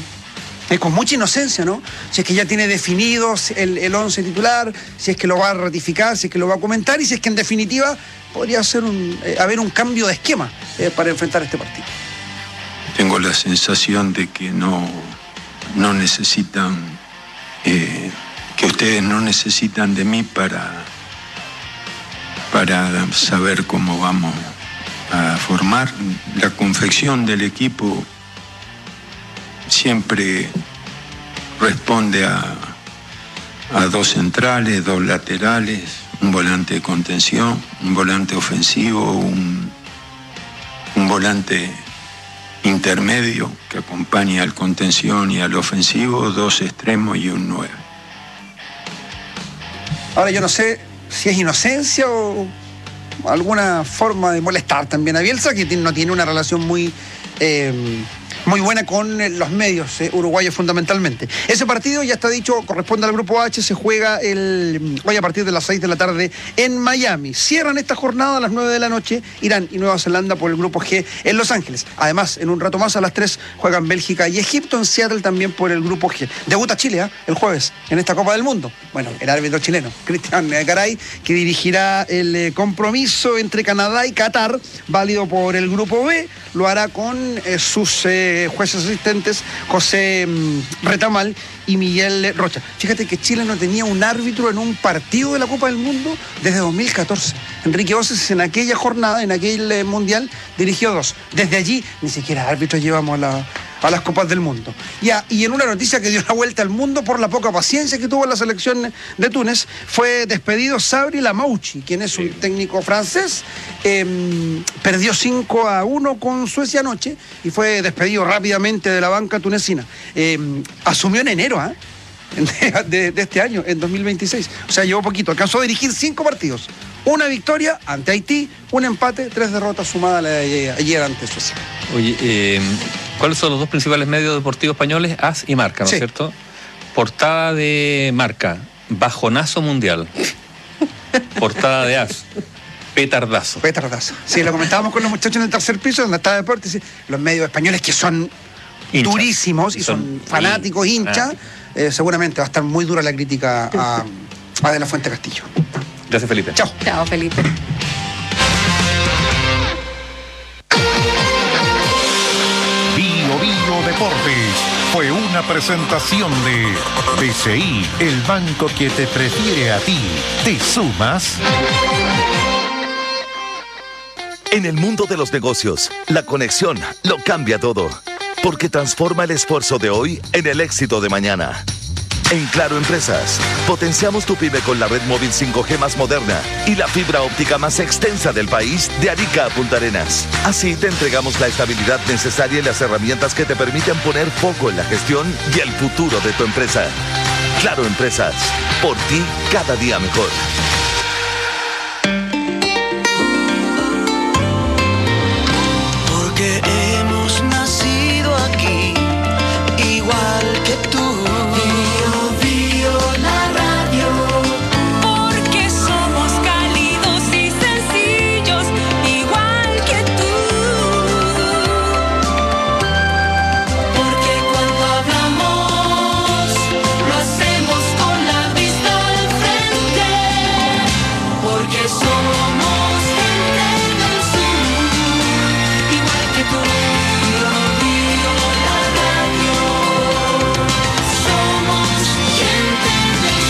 eh, con mucha inocencia, ¿no? Si es que ya tiene definido el, el once titular, si es que lo va a ratificar, si es que lo va a comentar y si es que en definitiva podría ser un, eh, haber un cambio de esquema eh, para enfrentar este partido. Tengo la sensación de que no, no necesitan, eh, que ustedes no necesitan de mí para, para saber cómo vamos a formar. La confección del equipo siempre responde a, a dos centrales, dos laterales, un volante de contención, un volante ofensivo, un, un volante intermedio que acompaña al contención y al ofensivo, dos extremos y un nueve. Ahora yo no sé si es inocencia o alguna forma de molestar también a Bielsa, que no tiene una relación muy eh, muy buena con los medios eh, uruguayos fundamentalmente. Ese partido, ya está dicho, corresponde al Grupo H, se juega el, hoy a partir de las seis de la tarde en Miami. Cierran esta jornada a las nueve de la noche Irán y Nueva Zelanda por el Grupo G en Los Ángeles. Además, en un rato más a las tres juegan Bélgica y Egipto en Seattle también por el Grupo G. Debuta Chile ¿eh? el jueves en esta Copa del Mundo. Bueno, el árbitro chileno, Cristian Garay, que dirigirá el eh, compromiso entre Canadá y Qatar, válido por el Grupo B, lo hará con eh, sus... Eh, eh, jueces asistentes, José mm, Retamal y Miguel Rocha. Fíjate que Chile no tenía un árbitro en un partido de la Copa del Mundo desde dos mil catorce. Enrique Oces en aquella jornada, en aquel eh, mundial, dirigió dos. Desde allí ni siquiera árbitros llevamos a la... a las Copas del Mundo. Ya, y en una noticia que dio la vuelta al mundo por la poca paciencia que tuvo la selección de Túnez, fue despedido Sabri Lamouchi, quien es un técnico francés, eh, perdió cinco a uno con Suecia anoche y fue despedido rápidamente de la banca tunecina. Eh, asumió en enero, ¿eh? De, de, de este año, en dos mil veintiséis. O sea, llevó poquito. Alcanzó a dirigir cinco partidos. Una victoria ante Haití, un empate, tres derrotas sumadas ayer, ayer ante Suecia. Oye, eh, ¿cuáles son los dos principales medios deportivos españoles? AS y Marca, ¿no es Sí. cierto? Portada de Marca, bajonazo mundial. Portada de AS, petardazo. Petardazo. Sí, lo comentábamos con los muchachos en el tercer piso, donde está Deportes. Sí, los medios españoles que son Hinchas. durísimos y son, Son fanáticos, hin- hinchas, eh, seguramente va a estar muy dura la crítica a, a De la Fuente Castillo. Gracias, Felipe. Chao. Chao, Felipe. Bio Bio Deportes fue una presentación de B C I, el banco que te prefiere a ti. ¿Te sumas? En el mundo de los negocios, la conexión lo cambia todo, porque transforma el esfuerzo de hoy en el éxito de mañana. En Claro Empresas, potenciamos tu pyme con la red móvil cinco G más moderna y la fibra óptica más extensa del país de Arica a Punta Arenas. Así te entregamos la estabilidad necesaria y las herramientas que te permiten poner foco en la gestión y el futuro de tu empresa. Claro Empresas, por ti cada día mejor. Porque hemos nacido aquí, igual que tú. Bio, bio, la radio. Porque somos cálidos y sencillos, igual que tú. Porque cuando hablamos, lo hacemos con la vista al frente. Porque somos gente del sur, igual que tú. Bio, bio, la radio. Somos gente del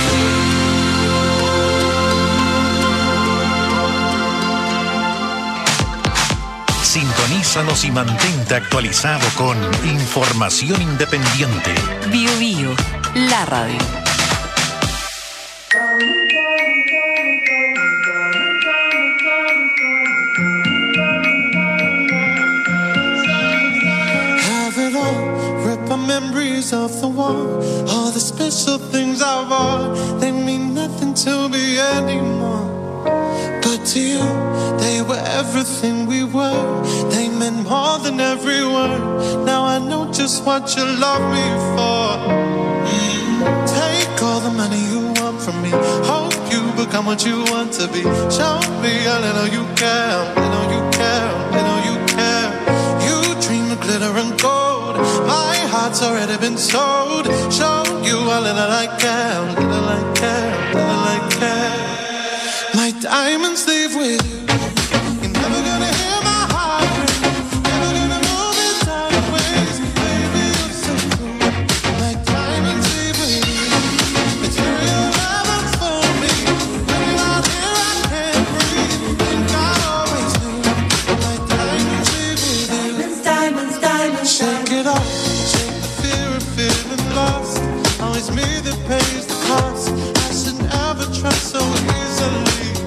Sintonízanos y mantente actualizado con información independiente. Bio Bio, la radio. Have it all, rip my memories off the wall. All the special things I bought, they mean nothing to me anymore. But to you, they were everything we were. They meant more than every word. Now I know just what you love me for. Mm. Take all the money you want from me. Hope you become what you want to be. Show me all I know you care. I know you care. I know you care. You dream of glitter and gold. My heart's already been sold. Show you all that I care. That I care. That I care. My diamonds leave with you. You're never gonna hear my heart break. Never gonna move in sideways. Baby, you're so cool. My diamonds leave with you. Material heaven for me. When you're not here, I can't breathe. Think I always knew. My diamonds leave with you. Diamonds, diamonds, diamonds. Shake it off. Shake the fear of feeling lost. Always me that pays the cost. I should never trust so easily.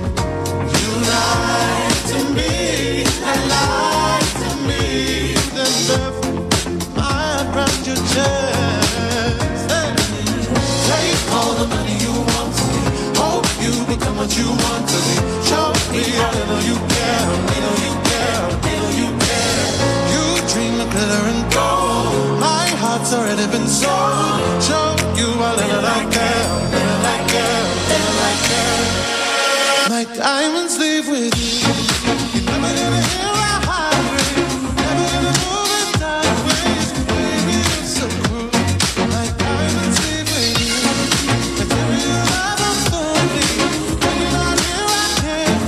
Lie to me, and lie to me. Then left my hand round your chest. Hey. Take all the money you want to me. Hope you become what you want to be. Show me all I know you care. I know you care. I know you care. You dream of glitter and gold. My heart's already been sold. Show you all that I care. That I care. That I care. My diamonds leave with you. You're never gonna hear a heart break. Never gonna move in sideways. Baby, you're so cool. My diamonds leave with you. Material heaven for me. When you're not here, I can't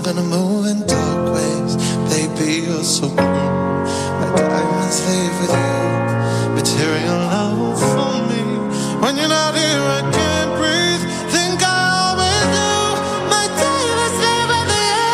gonna move in dark ways. Baby, you're so cool. My diamonds leave with you. Material love for me. When you're not here, I can't breathe. Think I always do. My diamonds leave with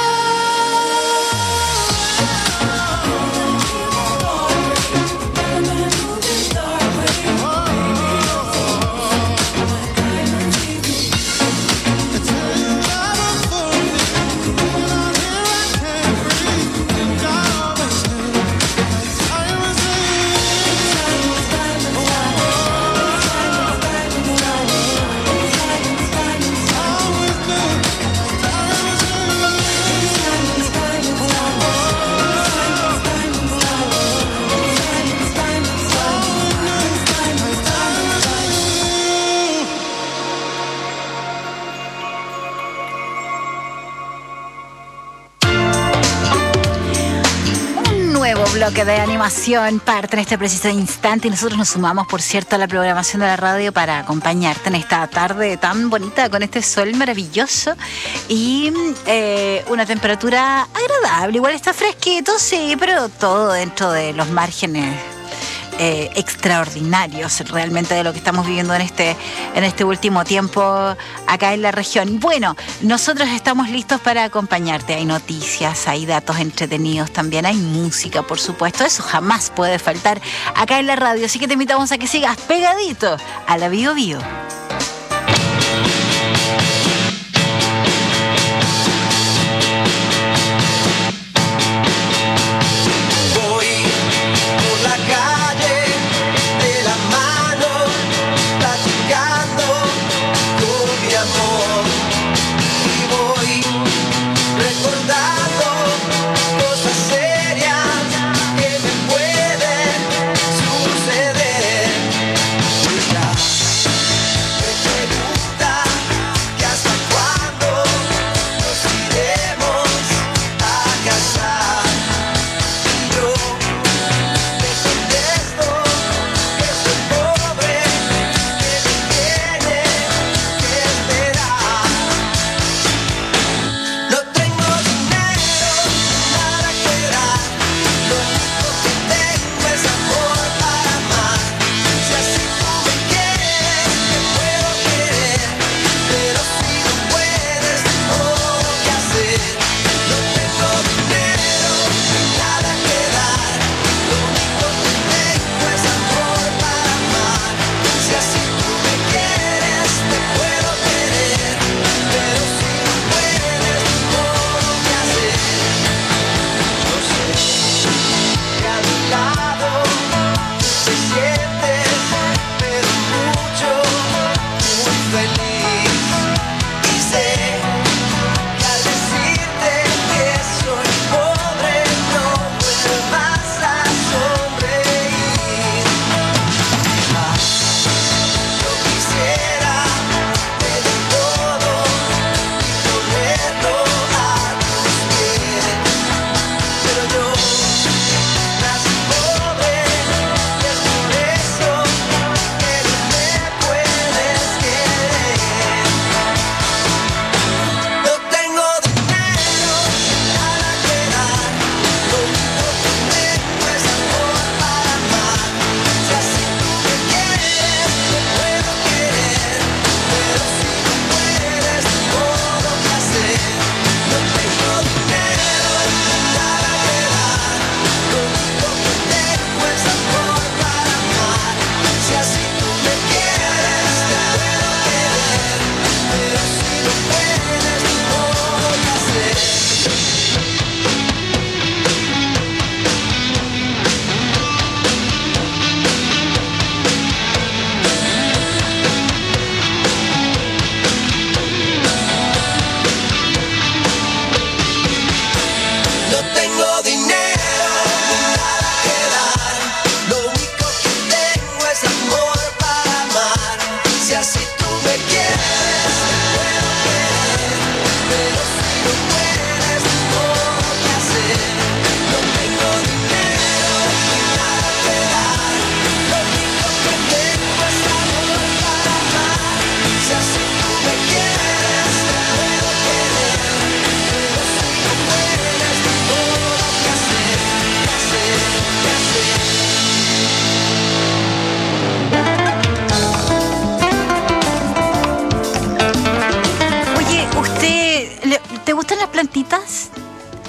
bloque de animación parte en este preciso instante y nosotros nos sumamos, por cierto, a la programación de la radio para acompañarte en esta tarde tan bonita con este sol maravilloso y eh, una temperatura agradable. Igual está fresquito, sí, pero todo dentro de los márgenes Eh, extraordinarios realmente de lo que estamos viviendo en este, en este último tiempo acá en la región. Bueno, nosotros estamos listos para acompañarte. Hay noticias, hay datos entretenidos también, hay música, por supuesto. Eso jamás puede faltar acá en la radio. Así que te invitamos a que sigas pegadito a la Bio Bio.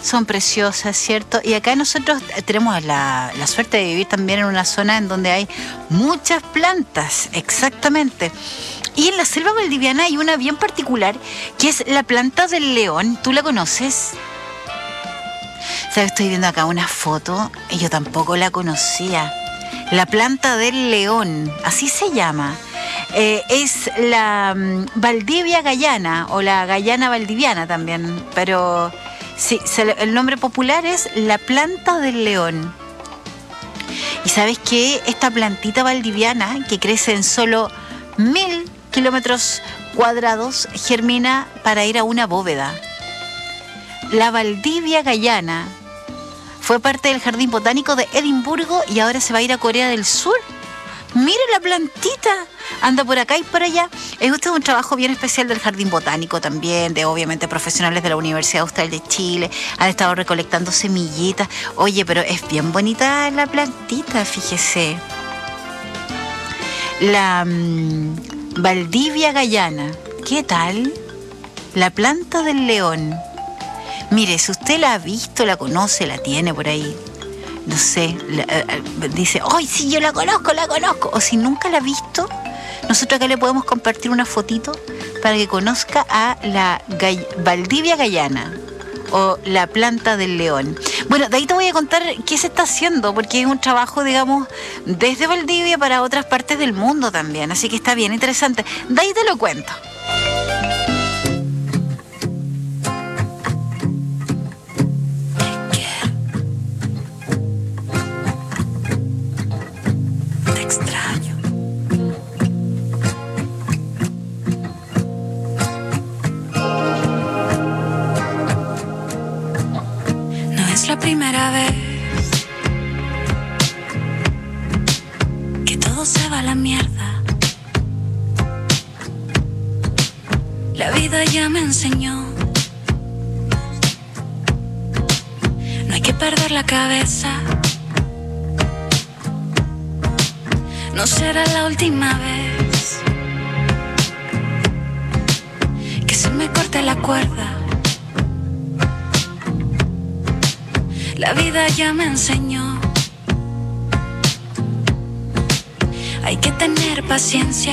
son preciosas, ¿cierto? Y acá nosotros tenemos la, la suerte de vivir también en una zona en donde hay muchas plantas, exactamente. Y en la selva valdiviana hay una bien particular, que es la planta del león. ¿Tú la conoces? ¿Sabes? Estoy viendo acá una foto y yo tampoco la conocía. La planta del león, así se llama. Eh, es la um, Valdivia gayana o la gayana valdiviana también, pero sí, se, el nombre popular es la planta del león. Y sabes que esta plantita valdiviana, que crece en solo mil kilómetros cuadrados, germina para ir a una bóveda. La Valdivia gayana fue parte del Jardín Botánico de Edimburgo y ahora se va a ir a Corea del Sur. Mira la plantita, anda por acá y por allá. Es usted un trabajo bien especial del Jardín Botánico también, de obviamente profesionales de la Universidad Austral de Chile. Han estado recolectando semillitas. Oye, pero es bien bonita la plantita, fíjese. La mmm, Valdivia gayana, ¿qué tal? La planta del león. Mire, si usted la ha visto, la conoce, la tiene por ahí, no sé, la, eh, dice, ¡ay, sí, yo la conozco, la conozco! O si nunca la ha visto, nosotros acá le podemos compartir una fotito para que conozca a la Gay- Valdivia gayana o la planta del león. Bueno, de ahí te voy a contar qué se está haciendo, porque es un trabajo, digamos, desde Valdivia para otras partes del mundo también, así que está bien interesante. De ahí te lo cuento. La primera vez que todo se va a la mierda. La vida ya me enseñó. No hay que perder la cabeza. No será la última vez que se me corte la cuerda. La vida ya me enseñó. Hay que tener paciencia.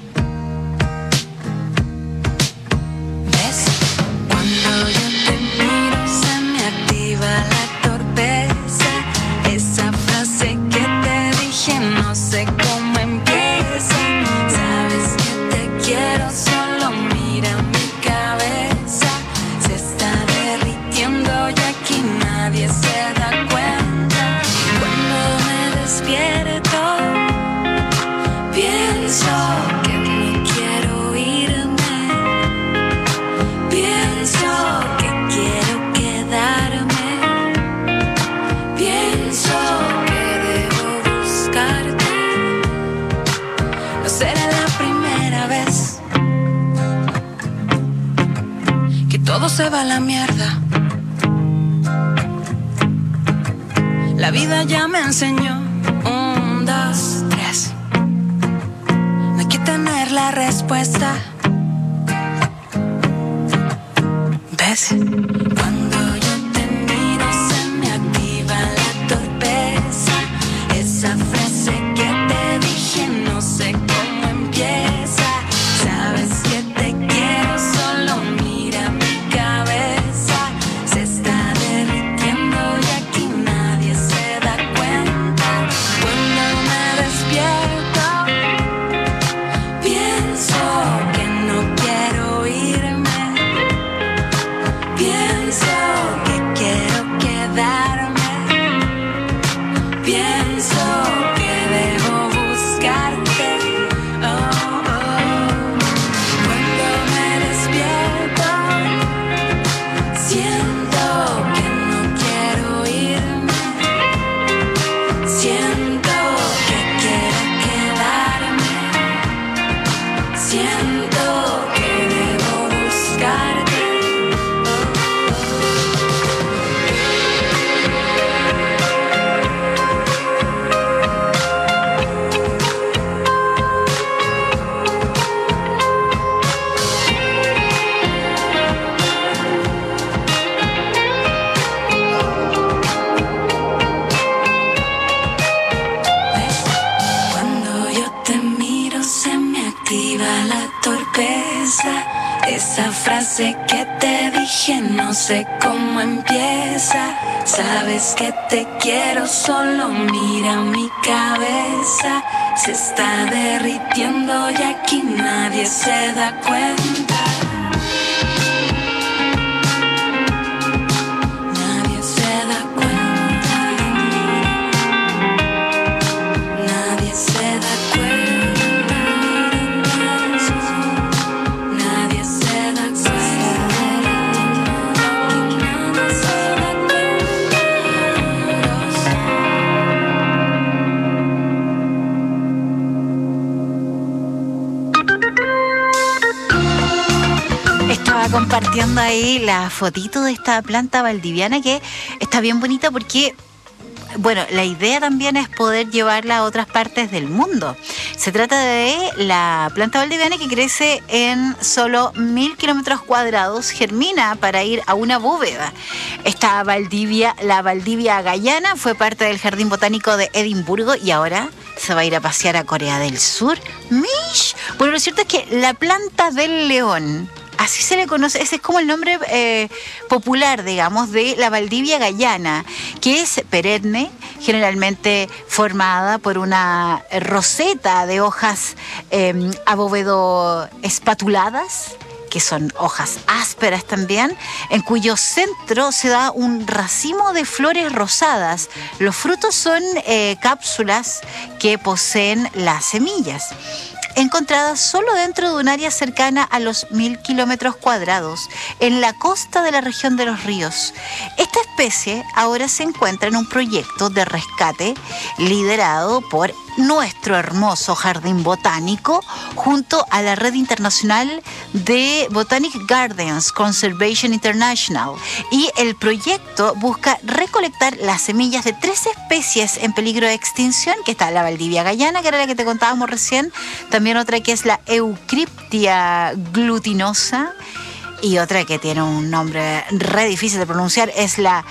¿Ves? Cuando yo te miro se me activa la torpeza. Esa frase que te dije no sé cómo empieza. Sabes que te quiero, solo mira mi cabeza. Se está derritiendo y aquí nadie se da cuenta. Cuando me despierto, pienso que no quiero irme. Pienso que quiero quedarme. Pienso que debo buscarte. No será la primera vez que todo se va a la mierda. La vida ya me enseñó. Un, dos, tres. No hay que tener la respuesta. ¿Ves? Cuando yo te miro se me activa la torpeza. Esa frase que te dije no sé cómo empieza. Sabes que te quiero, solo mira mi cabeza. Se está derritiendo y aquí nadie se da cuenta. esa frase que te dije, no sé cómo empieza. Sabes que te quiero, solo mira mi cabeza. Se está derritiendo y aquí nadie se da cuenta. Nadie se da cuenta. Nadie se da cuenta. Nadie se da Estaba compartiendo ahí la fotito de esta planta valdiviana que está bien bonita porque, bueno, la idea también es poder llevarla a otras partes del mundo. Se trata de la planta valdiviana que crece en solo mil kilómetros cuadrados, germina para ir a una bóveda. Esta Valdivia, la Valdivia gayana, fue parte del Jardín Botánico de Edimburgo y ahora se va a ir a pasear a Corea del Sur. ¡Mish! Bueno, lo cierto es que la planta del león, así se le conoce, ese es como el nombre eh, popular, digamos, de la Valdivia gayana, que es perenne, generalmente formada por una roseta de hojas eh, abovedo espatuladas, que son hojas ásperas también, en cuyo centro se da un racimo de flores rosadas. Los frutos son eh, cápsulas que poseen las semillas, encontradas solo dentro de un área cercana a los mil kilómetros cuadrados, en la costa de la región de los ríos. Esta especie ahora se encuentra en un proyecto de rescate liderado por nuestro hermoso jardín botánico junto a la red internacional de Botanic Gardens Conservation International, y el proyecto busca recolectar las semillas de tres especies en peligro de extinción, que está la Valdivia gayana, que era la que te contábamos recién, también otra que es la Eucryptia glutinosa, y otra que tiene un nombre re difícil de pronunciar, es la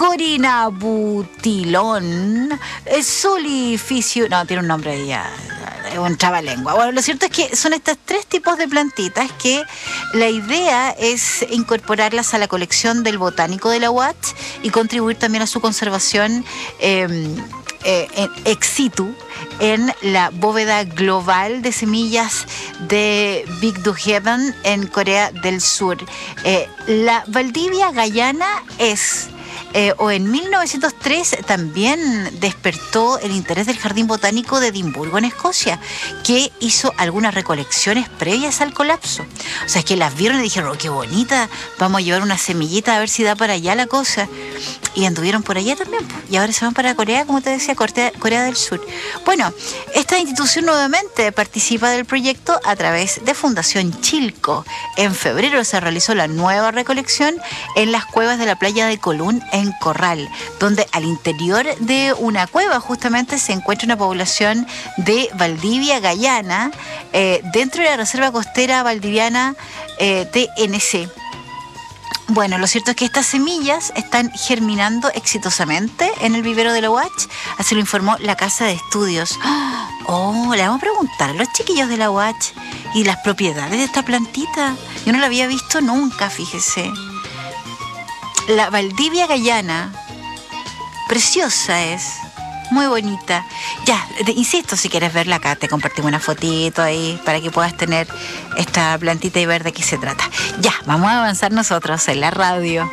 Corinabutilon Solificium. No, tiene un nombre ahí ya, un trabalengua. Bueno, lo cierto es que son estos tres tipos de plantitas que la idea es incorporarlas a la colección del botánico de la U A T y contribuir también a su conservación eh, eh, ex situ en la bóveda global de semillas de Bigduheaven en Corea del Sur. Eh, la Valdivia gayana es... Eh, o en mil novecientos tres también despertó el interés del Jardín Botánico de Edimburgo en Escocia, que hizo algunas recolecciones previas al colapso. O sea, es que las vieron y dijeron, oh, qué bonita, vamos a llevar una semillita a ver si da para allá la cosa. Y anduvieron por allá también, y ahora se van para Corea, como te decía, Corea, Corea del Sur. Bueno, esta institución nuevamente participa del proyecto a través de Fundación Chilco. En febrero se realizó la nueva recolección en las cuevas de la playa de Colún, en Corral, donde al interior de una cueva justamente se encuentra una población de Valdivia gayana eh, dentro de la Reserva Costera Valdiviana eh, T N C. Bueno, lo cierto es que estas semillas están germinando exitosamente en el vivero de la U A Ch, así lo informó la Casa de Estudios. Oh, le vamos a preguntar a los chiquillos de la U A Ch y las propiedades de esta plantita. Yo no la había visto nunca, fíjese. La Valdivia gayana, preciosa es, muy bonita. Ya, te, insisto, si quieres verla acá, te compartimos una fotito ahí para que puedas tener esta plantita y ver de qué se trata. Ya, vamos a avanzar nosotros en la radio.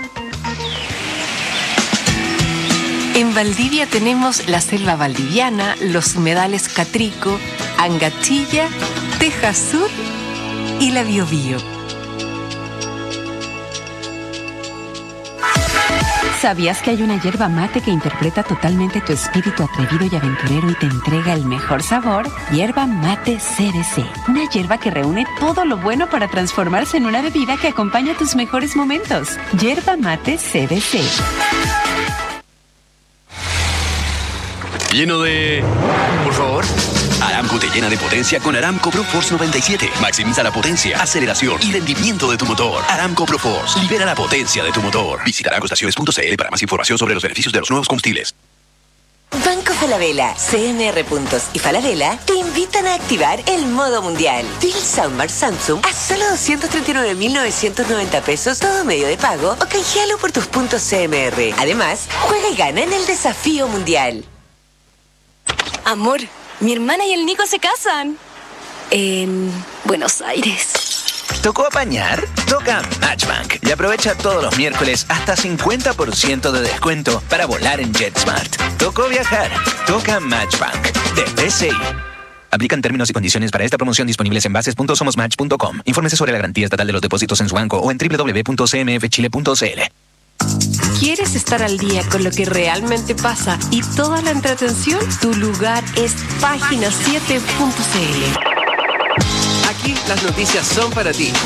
En Valdivia tenemos la selva valdiviana, los humedales Catrico, Angachilla, Teja Sur y la Biobío. ¿Sabías que hay una yerba mate que interpreta totalmente tu espíritu atrevido y aventurero y te entrega el mejor sabor? Yerba Mate C D C. Una yerba que reúne todo lo bueno para transformarse en una bebida que acompaña tus mejores momentos. Yerba Mate C D C. Lleno de... Por favor. Aramco te llena de potencia con Aramco ProForce noventa y siete. Maximiza la potencia, aceleración y rendimiento de tu motor. Aramco ProForce. Libera la potencia de tu motor. Visita aramco estaciones punto c l para más información sobre los beneficios de los nuevos combustibles. Banco Falabella, C M R Puntos y Falabella te invitan a activar el modo mundial. Dil Soundbar Samsung a solo doscientos treinta y nueve mil novecientos noventa pesos todo medio de pago o canjealo por tus puntos C M R. Además, juega y gana en el desafío mundial. Amor, mi hermana y el Nico se casan. En Buenos Aires. ¿Tocó apañar? Toca Matchbank y aprovecha todos los miércoles hasta cincuenta por ciento de descuento para volar en JetSmart. ¿Tocó viajar? Toca Matchbank de B C I. Aplican términos y condiciones para esta promoción disponibles en bases punto somos match punto com. Infórmese sobre la garantía estatal de los depósitos en su banco o en doble u doble u doble u punto c m f chile punto c l. ¿Quieres estar al día con lo que realmente pasa y toda la entretención? Tu lugar es página siete punto c l. Aquí las noticias son para ti.